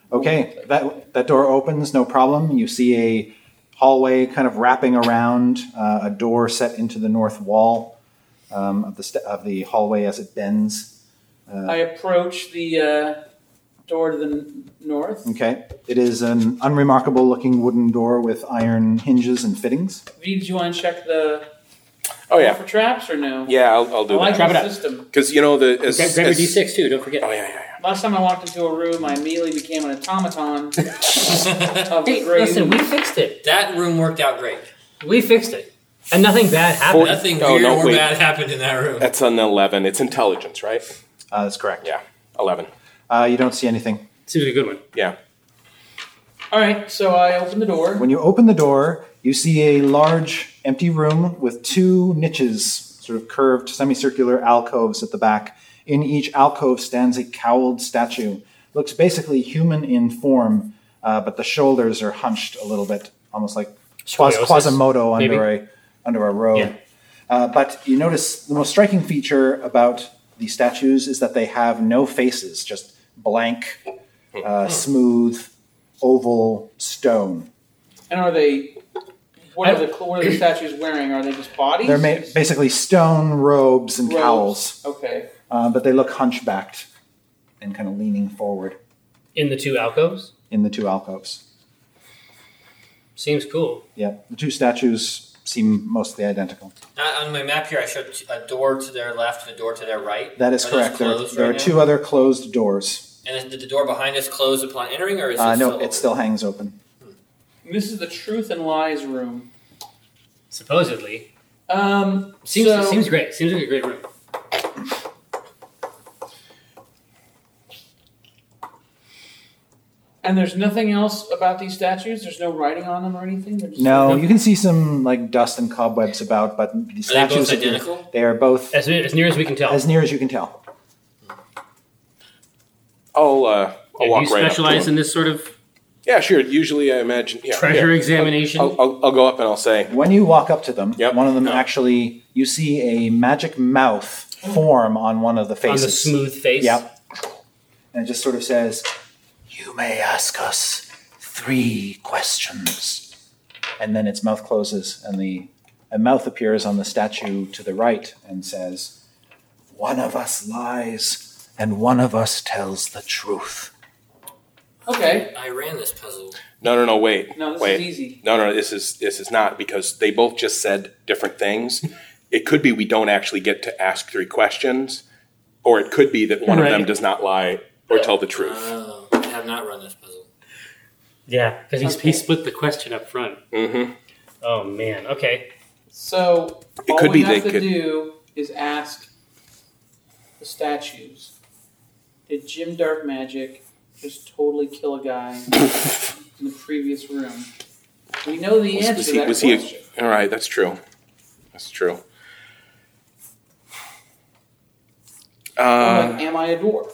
Okay, that that door opens, no problem. You see a hallway kind of wrapping around uh, a door set into the north wall um, of the st- of the hallway as it bends. I approach the uh, door to the n- north. Okay, it is an unremarkable-looking wooden door with iron hinges and fittings. V, did you want to check the Oh yeah, for traps or no? yeah. I'll, I'll I do like that Trap it the up. system. because you know the as, Grab, grab your as- D six too. Don't forget. Oh yeah, yeah, yeah. Last time I walked into a room, I immediately became an automaton of Hey, grade. listen, we fixed it. That room worked out great. We fixed it, and nothing bad happened. Nothing Oh, weird no, or wait. bad happened in that room. That's an eleven. It's intelligence, right? Uh, that's correct. Yeah, eleven. Uh, you don't see anything. Seems like a good one. Yeah. All right, so I open the door. When you open the door, you see a large empty room with two niches, sort of curved semicircular alcoves at the back. In each alcove stands a cowled statue. Looks basically human in form, uh, but the shoulders are hunched a little bit, almost like Quas- Scoliosis, Quasimodo under maybe? a under a robe. Yeah. Uh, but you notice the most striking feature about the statues is that they have no faces, just blank, uh, smooth, oval stone. And are they? What are the what are the statues wearing? Are they just bodies? They're ma- basically stone robes and Robes. cowls, Okay. uh, but they look hunchbacked and kind of leaning forward In the two alcoves. in the two alcoves. Seems cool. Yeah, the two statues seem mostly identical. Uh, on my map here, I showed t- a door to their left and a door to their right. That is Are those correct. There, closed there are right two now? other closed doors. And did the door behind us close upon entering, or is Uh, it no, still it open? still hangs open. This is the truth and lies room. Supposedly. Um. Seems so, seems great. Seems like a great room. And there's nothing else about these statues. There's no writing on them or anything. They're just No, you can see some like dust and cobwebs about, but the Are they statues both appear- identical? they are both As, as near as we can tell. as near as you can tell. I'll uh, I'll Yeah, do walk you right up to specialize him. in this sort of Yeah, sure. Usually, I imagine yeah, treasure yeah. examination? I'll, I'll, I'll go up and I'll say, When you walk up to them, Yep. one of them No. actually, you see a magic mouth form on one of the on the faces. smooth face. Yep. And it just sort of says, "You may ask us three questions." And then its mouth closes, and the a mouth appears on the statue to the right and says, "One of us lies, and one of us tells the truth." Okay. I ran this puzzle. no, no, no, wait, No, this wait. is easy. No, no, this is this is not because they both just said different things. It could be we don't actually get to ask three questions, or it could be that one Right. of them does not lie or tell the truth. Oh, I have not run this puzzle. Yeah, because he, Okay. he split the question up front. Mm-hmm. Oh, man. Okay. So It all could we be they have to could- do is ask the statues: did Jim Dark Magic just totally kill a guy in the previous room? We know the Was, answer was to he? that Was he? question. All right, that's true. That's true. Or Uh, like, am I a dwarf?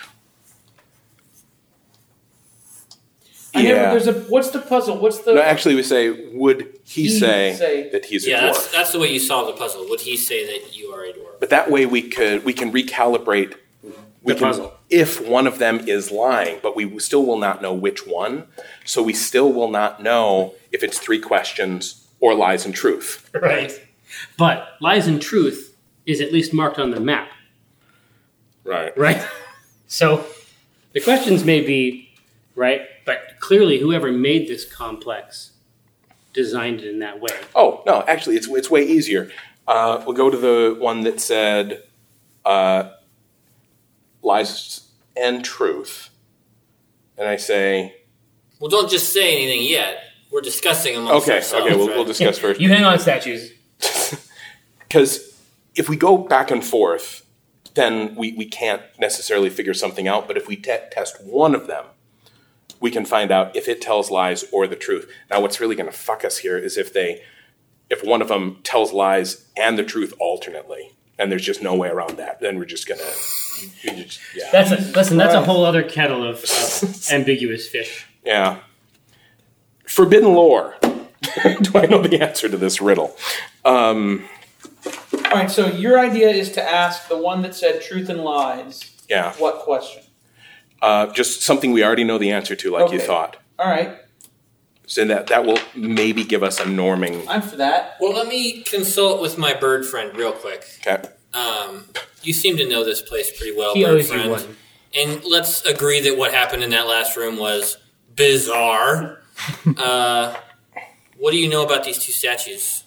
I never, yeah. there's a what's the puzzle? What's the No, actually, we say, would he, He say, say- that he's a Yeah, dwarf? that's, that's the way you solve the puzzle. Would he say that you are a dwarf? But that way we could we can recalibrate we The can, puzzle. if one of them is lying, but we still will not know which one. So we still will not know if it's three questions or lies and truth. Right. But lies and truth is at least marked on the map, Right. right? So the questions may be right, but clearly whoever made this complex designed it in that way. Oh no, actually, it's it's way easier. Uh, we'll go to the one that said uh, lies and truth, and I say, Well, don't just say anything yet. We're discussing amongst okay, ourselves. okay, we'll, right? we'll discuss first. You hang on, statues. Because if we go back and forth, then we, we can't necessarily figure something out. But if we te- test one of them, we can find out if it tells lies or the truth. Now, what's really going to fuck us here is if they, if one of them tells lies and the truth alternately, and there's just no way around that. Then we're just gonna, we just, yeah, That's a, listen. That's a whole other kettle of uh, ambiguous fish. yeah. Forbidden lore. Do I know the answer to this riddle? Um, All right, so your idea is to ask the one that said truth and lies yeah. what question? Uh, just something we already know the answer to, like you Okay. thought. All right. So that that will maybe give us a norming. I'm for that. Well, let me consult with my bird friend real quick. Okay. Um, you seem to know this place pretty well, He bird owes you friend. one. And let's agree that what happened in that last room was bizarre. uh, what do you know about these two statues?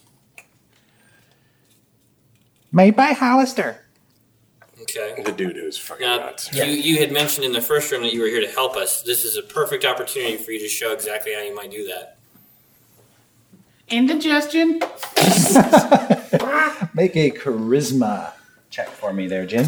Made by Hollister. Okay. The dude who's fucking Now, nuts. you, you had mentioned in the first room that you were here to help us. This is a perfect opportunity for you to show exactly how you might do that. Indigestion. Make a charisma check for me there, Jin.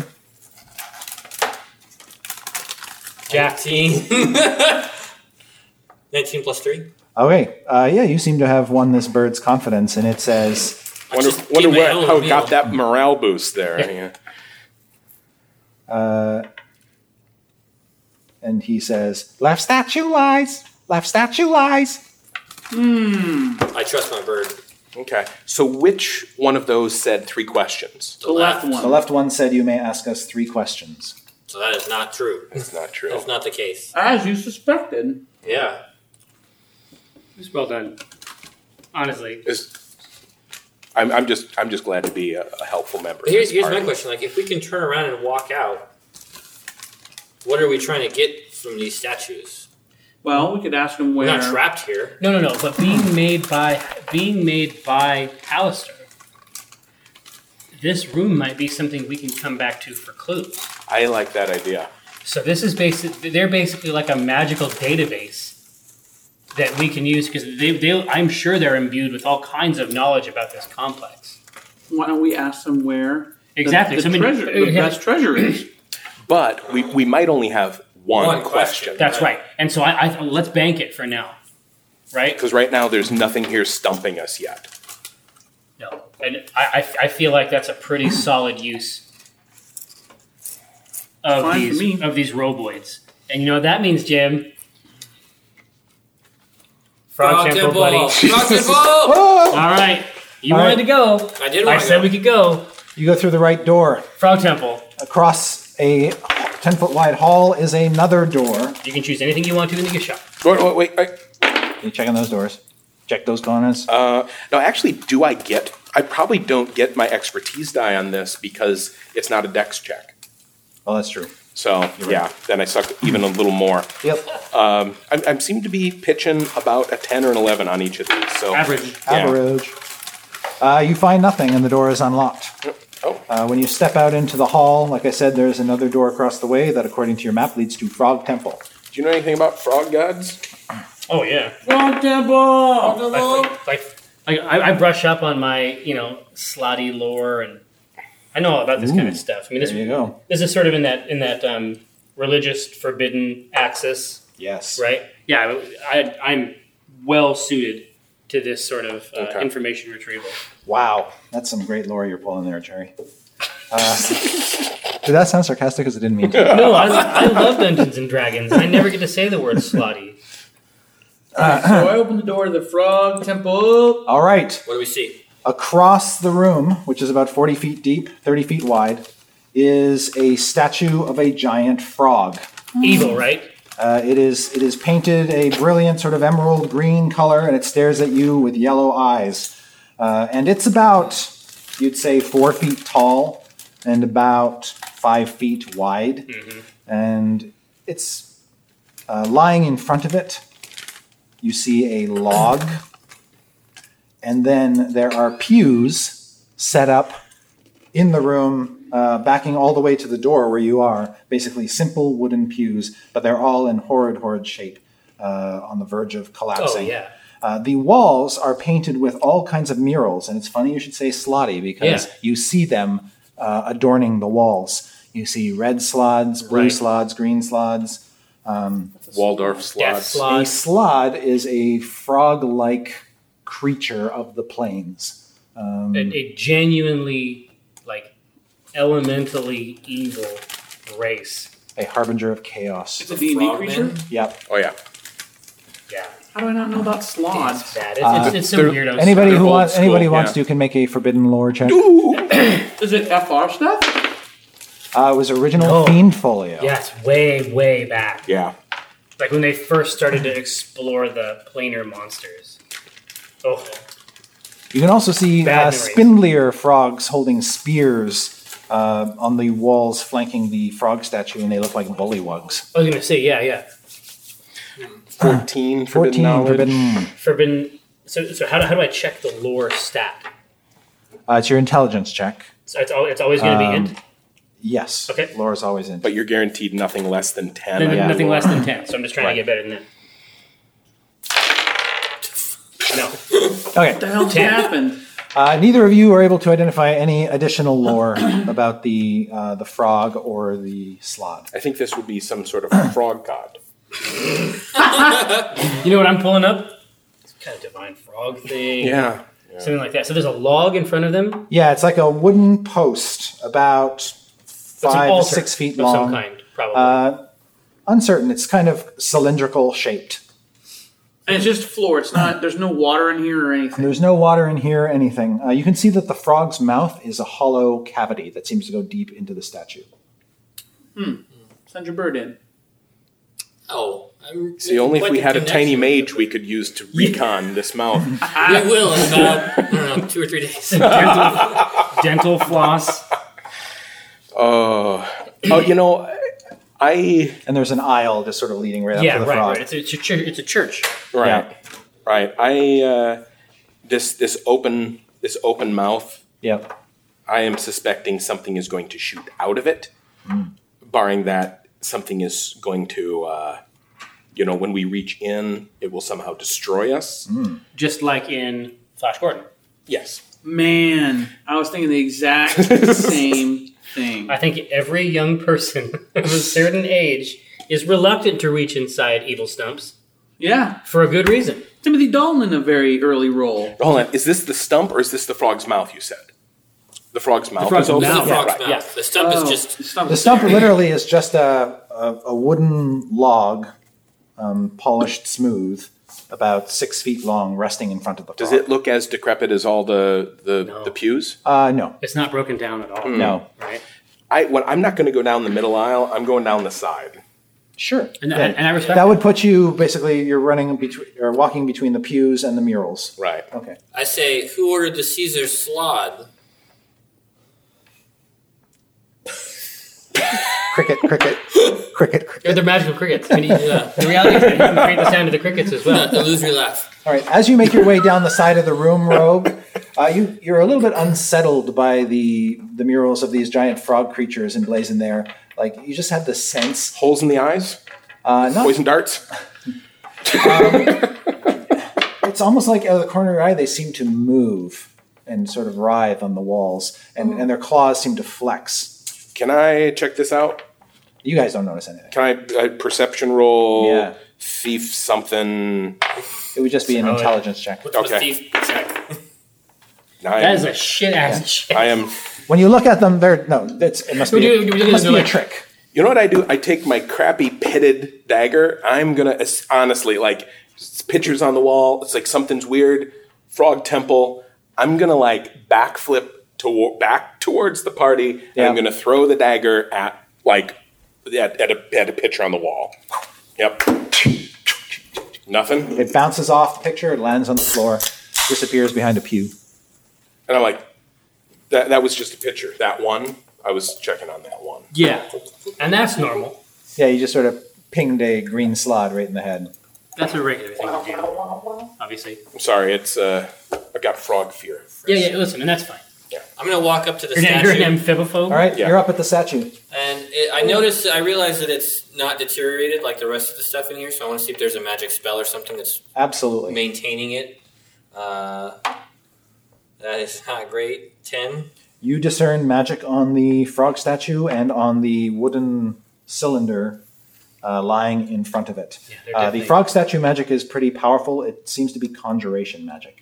Jack. nineteen. nineteen plus three. Okay, uh, yeah, you seem to have won this bird's confidence, and it says, Wonder, just wonder gave a where, hell of how a it got meal. that morale boost there. Yeah. Yeah. uh, and he says, Left statue lies. Left statue lies. I trust my bird. Okay. So which one of those said three questions? The left one. the left one said you may ask us three questions. So that is not true. That's not true. That's not the case. As you suspected. Yeah. It was well done. Honestly. Is- I'm, I'm just I'm just glad to be a, a helpful member. But here's of this here's my party. question: like, if we can turn around and walk out, what are we trying to get from these statues? Well, we could ask him We're where. not trapped here. No, no, no. But being made by being made by Hallister, this room might be something we can come back to for clues. I like that idea. So this is basic. They're basically like a magical database that we can use because they, they. I'm sure they're imbued with all kinds of knowledge about this complex. Why don't we ask them where the- Exactly. the, So, I mean, treasure, the yeah. best treasure is? But we, we might only have one, One question. question. That's right. And so I, I let's bank it for now, right? Because right now there's nothing here stumping us yet. No, and I, I, I feel like that's a pretty solid use of Fine for these me. of these roboids. And you know what that means, Jim? Frog, temple, buddy. Frog temple. All right, you All wanted right. to go. I did I want to said go. we could go. you go through the right door. Frog temple. Across a ten-foot wide hall is another door. You can choose anything you want to in the gift shop. Wait, wait, wait. wait. You checking those doors? Check those corners. Uh, no, actually, do I get... I probably don't get my expertise die on this because it's not a dex check. Oh, that's true. So, yeah, then I suck even a little more. Yep. Um, I, I seem to be pitching about a ten or an eleven on each of these. So Average. Yeah. Average. Uh, you find nothing, and the door is unlocked. Oh, Uh, when you step out into the hall, like I said, there's another door across the way that, according to your map, leads to Frog Temple. do you know anything about frog gods? Oh yeah. Frog temple. Like, like, like I, I brush up on my you know slotty lore and I know all about this kind of stuff. I mean, this There you go. this is sort of in that in that um, religious forbidden axis, Yes. right? Yeah, I, I'm well suited to this sort of uh, Okay. information retrieval. Wow. That's some great lore you're pulling there, Cherry. Uh, did that sound sarcastic? Because I didn't mean to. No, I, I love Dungeons and Dragons. I never get to say the word slotty. So I opened the door to the frog temple. All right. What do we see? Across the room, which is about forty feet deep, thirty feet wide, is a statue of a giant frog. Evil, right? Uh, it is it is painted a brilliant sort of emerald green color, and it stares at you with yellow eyes. Uh, and it's about, you'd say, four feet tall and about five feet wide. And it's uh, lying in front of it. You see a log, and then there are pews set up in the room, uh, backing all the way to the door where you are. Basically, simple wooden pews, but they're all in horrid, horrid shape, uh, on the verge of Oh collapsing. yeah. Uh, the walls are painted with all kinds of murals, and it's funny you should say slotty because Yeah. you see them uh, adorning the walls. You see red slods, blue Right. slods, green slods. Waldorf Death slots. A slot. slod is a frog-like creature of the plains. Um, A, a genuinely like elementally evil race. a harbinger of chaos. It's a D and D Frogman? creature. Yep. Oh yeah. Yeah. How do I not know about It's sloths? bad. It's, Uh, it's, it's some they're- weirdos. Anybody They're who old wants anybody who school, wants yeah. to can make a forbidden lore check. Is it F R stuff? Uh, it was original Oh. Fiend Folio. Yeah, it's way, way back. Yeah. Like when they first started to explore the planar monsters. Oh, You can also see Bad uh, memories. spindlier frogs holding spears uh, on the walls flanking the frog statue, and they look like bullywugs. I was gonna say, yeah, yeah. fourteen forbidden Fourteen knowledge. forbidden. Forbidden. So, so how do, how do I check the lore stat? Uh, it's your intelligence check. So it's, al- it's always going to Um, be int. Yes. Okay. Lore's always in. But you're guaranteed nothing less than ten. No, no, yeah. nothing less than ten. So I'm just trying Right. to get better than that. No. Okay. What the hell Ten. happened? Uh, neither of you are able to identify any additional lore about the uh, the frog or the slod. I think this would be some sort of frog god. You know what I'm pulling up? It's kind of divine frog thing. Yeah. Something like that. So there's a log in front of them. Yeah, it's like a wooden post about It's an five to altar six feet of long. some kind, probably. Uh, uncertain. It's kind of cylindrical shaped. And it's just floor. It's not. There's no water in here or anything. There's no water in here or anything. Uh, you can see that the frog's mouth is a hollow cavity that seems to go deep into the statue. Send your bird in. Oh, I'm See, only if quite we the had a tiny connection. mage we could use to recon this mouth. We will in about I don't know two or three days. dental, dental floss. Oh, oh, you know, I And there's an aisle just sort of leading right Yeah, up to the right, frog. right. It's a, it's a church. It's a church. right, Yeah. right. I uh, this this open this open mouth. Yep. I am suspecting something is going to shoot out of it. Barring that, something is going to, uh, you know, when we reach in, it will somehow destroy us. Just like in Flash Gordon. Yes. Man, I was thinking the exact same thing. I think every young person of a certain age is reluctant to reach inside evil stumps Yeah, for a good reason. Timothy Dalton in a very early role. Hold on. Is this the stump or is this the frog's mouth? You said the frog's mouth. frog's is open? This is the mouth. frog's Yeah, mouth. right. The stump Oh, is just the stump. The stump literally is just a, a, a wooden log, um, polished smooth, about six feet long, resting in front of the frog. Does it look as decrepit as all the the, No. the pews? Uh, no. It's not broken down at all. No. Right? I when, I'm not going to go down the middle aisle. I'm going down the side. Sure. And, Yeah. and I respect That would put you, basically, you're running between, or walking between the pews and the murals. Right. Okay. I say, who ordered the Caesar slod? Cricket, cricket, cricket, They're, cricket. they're magical crickets. I mean, Yeah. the reality is that you can create the sound of the crickets as well. The illusory laugh. All right. As you make your way down the side of the room, Rogue, uh, you, you're a little bit unsettled by the the murals of these giant frog creatures emblazoned there. Like, you just have the sense. Holes in the eyes. Uh, not Poison darts. It's almost like out of the corner of your eye, they seem to move and sort of writhe on the walls, and, and their claws seem to flex. Can I check this out? You guys don't notice anything. Can I uh, perception roll? Yeah. Thief something. It would just be an Solid. intelligence check. What's the Okay. thief check? I That am, is a shit ass shit. I am. When you look at them, they're no. It's, it must We be. do- A, we do it this must in be a like- trick. You know what I do? I take my crappy pitted dagger. I'm gonna honestly like it's pictures on the wall. It's like something's weird. Frog temple. I'm gonna like backflip to back towards the party, and Yeah. I'm gonna throw the dagger at like at, at a at a picture on the wall. Yep. Nothing. It bounces off the picture. It lands on the floor. Disappears behind a pew. And I'm like, that that was just a picture. That one. I was checking on that one. Yeah. And that's normal. Yeah, you just sort of pinged a green slot right in the head. That's a regular thing to do, obviously. I'm sorry. It's uh, I got frog fear. Yeah, yeah, listen, and that's fine. I'm gonna walk up to the You're, an- statue, you're an amphibophobe? All right, Yeah. you're up at the statue. and it, I notice, I realize that it's not deteriorated like the rest of the stuff in here. So I want to see if there's a magic spell or something that's Absolutely. maintaining it. Uh, that is not great. Ten. You discern magic on the frog statue and on the wooden cylinder uh, lying in front of it. Yeah, they're uh, the definitely- frog statue magic is pretty powerful. It seems to be conjuration magic.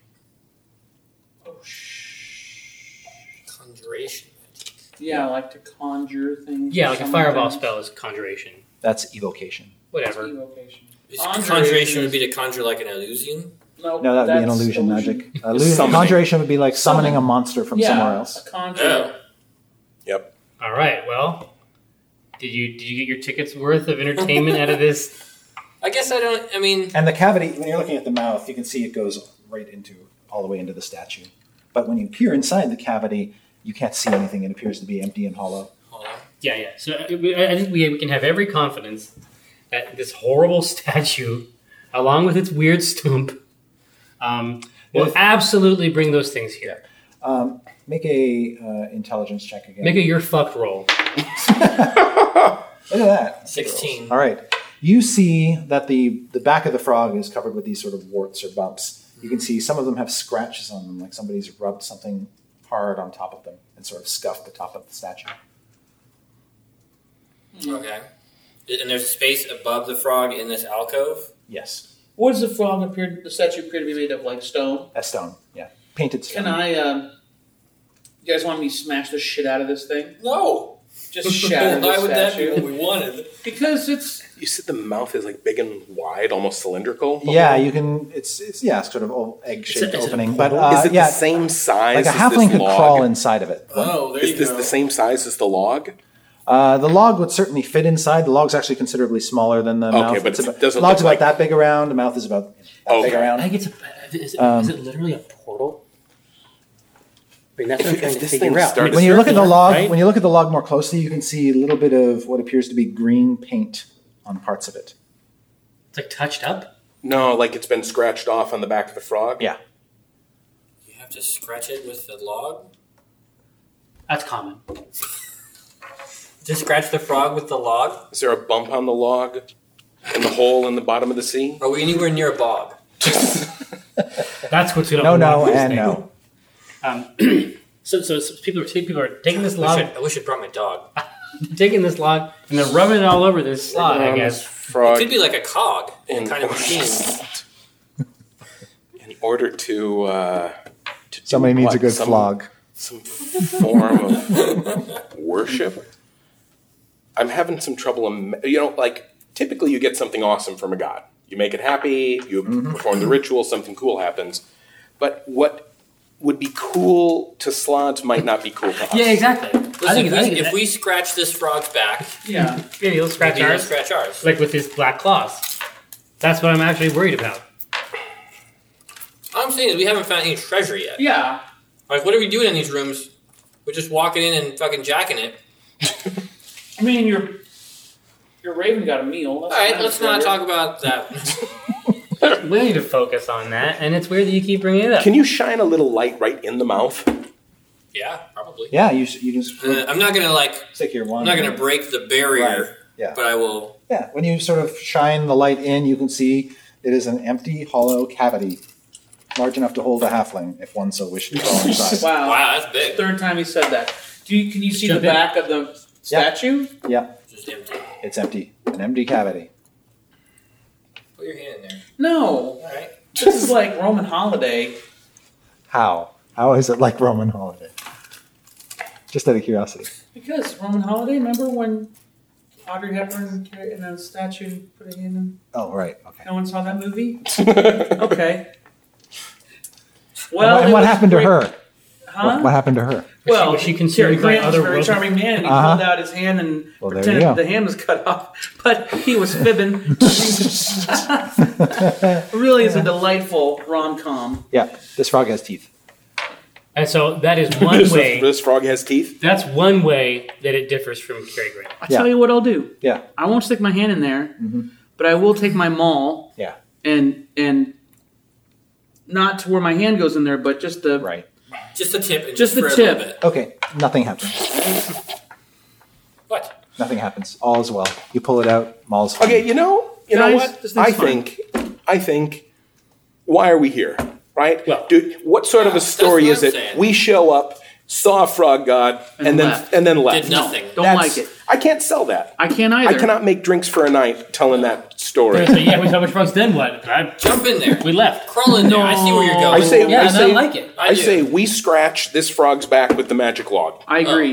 Conjuration. Yeah, I like to conjure things. Yeah, like a summon fireball things. spell is conjuration. That's evocation. Whatever. Evocation. Is Conjuration conjuration would is- be to conjure like an illusion. Nope, No, that would be an that's illusion, illusion. magic. Uh, illusion- Summoning. conjuration would be like summoning Summon. a monster from Yeah, somewhere else. A conjure. Oh. Yep. All right, well, Did you did you get your ticket's worth of entertainment out of this? I guess I don't. I mean, And the cavity, when you're looking at the mouth, you can see it goes right into, all the way into the statue. But when you peer inside the cavity, you can't see anything. It appears to be empty and hollow. Yeah, yeah. So I I think we, we can have every confidence that this horrible statue, along with its weird stoop, um, will If- absolutely bring those things here. Um, make a uh, intelligence check again. Make a you're fucked roll. Look at that. sixteen. All right. You see that the, the back of the frog is covered with these sort of warts or bumps. You can see some of them have scratches on them, like somebody's rubbed something hard on top of them and sort of scuffed the top of the statue. Okay. And there's space above the frog in this alcove? Yes. What does the frog appear? The statue appear to be made of like stone. A stone, yeah. Painted stone. Can I? Um, you guys want me to smash the shit out of this thing? No. Just shatter the Why would that be statue? what we wanted? Because it's You said the mouth is like big and wide, almost cylindrical. Yeah, you can. It's it's yeah, sort of old egg-shaped It's a- it's a opening, but portal? uh, Is it yeah, the same size? like a as halfling this could log? crawl inside of it. Oh, there Is you this go. the same size as the log? Uh, the log would certainly fit inside. The log's actually considerably smaller than the Okay, mouth. but It's it about, doesn't log's look about like- that big around. The mouth is about that Okay. big around. I think it's a. Is it, Um, is it literally a portal? I mean, that's what If- I'm trying if to this figure thing out. started- When you look at the Circular, log, right? when you look at the log more closely, you can see a little bit of what appears to be green paint on parts of it. It's like touched up. No, like it's been scratched off on the back of the frog. Yeah. You have to scratch it with the log? That's common. Just scratch the frog with the log? Is there a bump on the log? In the hole in the bottom of the sea? Are we anywhere near a bog? That's what's going to No, no, unlock this and thing. no. Um, so, so, so people are people are taking this I log, wish, I, I wish I brought my dog. taking this log, and they're rubbing it all over this slot. I Um, guess. It Frog. could be like a cog in kind of machine. In order to, uh, to do Somebody needs what? a good Some- flog. Some form of worship. I'm having some trouble. Im- you know, like typically you get something awesome from a god. You make it happy. You perform the ritual. Something cool happens. But what would be cool to Slods might not be cool to us. Yeah, exactly. Listen, I think, if, I we, think if we scratch this frog's back, yeah. maybe he'll scratch maybe he'll ours, scratch ours. like with his black claws. That's what I'm actually worried about. All I'm saying is we haven't found any treasure yet. Yeah. Like, what are we doing in these rooms? We're just walking in and fucking jacking it. I mean, your your raven got a meal. That's All right, kind of let's not treasure. talk about that. We need to focus on that, and it's weird that you keep bringing it up. Can you shine a little light right in the mouth? Yeah, probably. Yeah, you s- you just Uh, I'm not gonna like. stick your I'm wand. not in. gonna break the barrier, Right, yeah. but I will. Yeah, when you sort of shine the light in, you can see it is an empty, hollow cavity, large enough to hold a halfling if one so wished to crawl inside. Wow. Wow, that's big. Third time he said that. Do you, can you see the Jump in. back of the statue? Yeah, Just empty. it's empty, an empty cavity. Put your hand in there. No. All right. This is like Roman holiday. How? How is it like Roman holiday? Just out of curiosity. Because Roman holiday, remember when Audrey Hepburn carried in a statue and put it in? Oh, right. Okay. No one saw that movie? Okay. Well, and it what was happened to great- her? Huh? What, what happened to her? Well, Was she considered Cary by Grant was a other very world- charming man, and he Uh-huh. pulled out his hand and Well, there you pretended go. the hand was cut off, but he was fibbing. Really is a delightful rom-com. Yeah, this frog has teeth. And so that is one This, way. this frog has teeth. That's one way that it differs from Cary Grant. I'll Yeah. tell you what I'll do. Yeah, I won't stick my hand in there, but I will take my maul yeah, and and not to where my hand goes in there, but just the right. Just the tip. And Just the for a tip. little bit. Okay, nothing happens. What? Nothing happens. All is well. You pull it out, Maul's fine. Okay, you know, you know Guys, what? this thing's I fine. think, I think, why are we here, right? Well- Dude, what sort of a That's story what is I'm it? saying. We show up, saw a frog god, and, And then left. and then left. Did nothing. Don't That's- like it. I can't sell that. I can't either. I cannot make drinks for a night telling that story. So yeah, we saw which frogs. Then what? I, Jump in there. we left. Crawl in there. I see where you're going. I say, Yeah, I I say, like it. I I do. say, we scratch this frog's back with the magic log. I agree.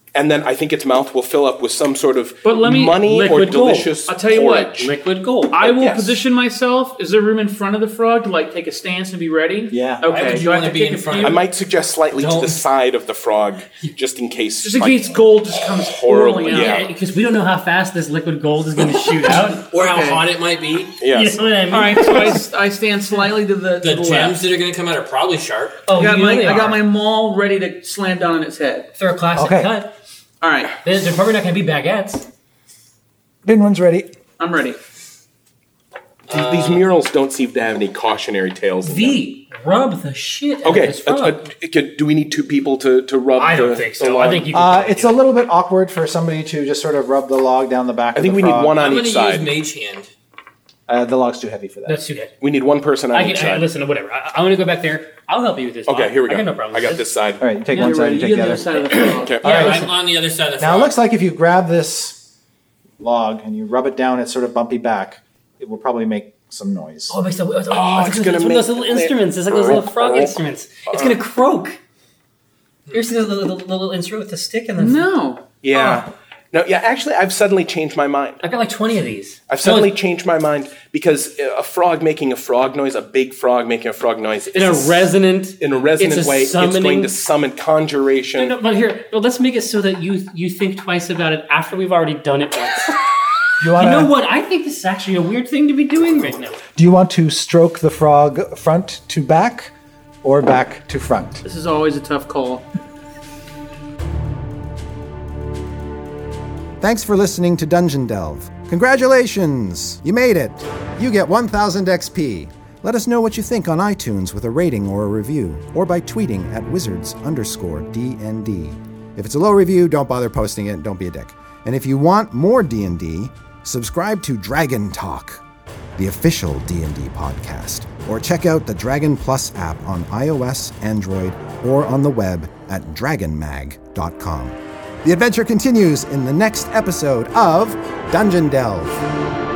and then I think its mouth will fill up with some sort of But let me- money or liquid gold. delicious. I'll tell you what. porridge. Liquid gold. I will Yes. position myself. Is there room in front of the frog to like take a stance and be ready? Yeah. Okay. Why would you Do I have wanna to be take in a front few- of I might suggest slightly to Don't- the side of the frog, just in case. Just in like, case gold just comes horrible- pouring out. yeah. Yeah, because we don't know how fast this liquid gold is going to shoot out. Or how Okay. hot it might be. Yes. You know what I mean? All right, so I, I stand slightly to the, to The the gems left. that are going to come out are probably sharp. Oh, I got you my really I got are. my maul ready to slam down on its head. They're a classic Okay. cut. All right, They're, they're probably not going to be baguettes. Bin one's ready. I'm ready. These, these murals don't seem to have any cautionary tales. in them. V, rub the shit out Okay, of this uh, frog. uh, can- do we need two people to, to rub I the don't think the so. log? I think you can Uh, probably it's do a it. little bit awkward for somebody to just sort of rub the log down the back I of think the we need frog. one I'm on going each to use side. Mage Hand. Uh, the log's too heavy for that. That's too good. We need one person on I each can I, side. listen, whatever. I, I'm going to go back there. I'll help you with this. Okay, log. here we go. I got no problem I got with this side. All right, you take Yeah, one you're side, ready. you take You the get the other. other side of the frog. Okay. Yeah, I'm listen. on the other side of the Now it frog. looks like if you grab this log and you rub it down its sort of bumpy back, it will probably make some noise. Oh, it makes a, oh, it's it's, gonna it's one of make- those little instruments. It's like those little frog instruments. It's going to croak. You ever see the little, little, little instrument with the stick and the... No. Yeah. No, yeah, actually, I've suddenly changed my mind. I've got like twenty of these. I've suddenly changed my mind because a frog making a frog noise, a big frog making a frog noise, In a it's- resonant... in a resonant it's a way, it's going summoning- to summon conjuration. No, but here, but let's make it so that you you think twice about it after we've already done it once. You, You wanna, know what? I think this is actually a weird thing to be doing right now. do you want to stroke the frog front to back or back to front? This is always a tough call. Thanks for listening to Dungeon Delve. Congratulations! You made it! You get one thousand X P. Let us know what you think on iTunes with a rating or a review, or by tweeting at wizards underscore DND. If it's a low review, don't bother posting it, don't be a dick. And if you want more D and D, subscribe to Dragon Talk, the official D and D podcast, or check out the Dragon Plus app on iOS, Android, or on the web at dragon mag dot com. The adventure continues in the next episode of Dungeon Delve.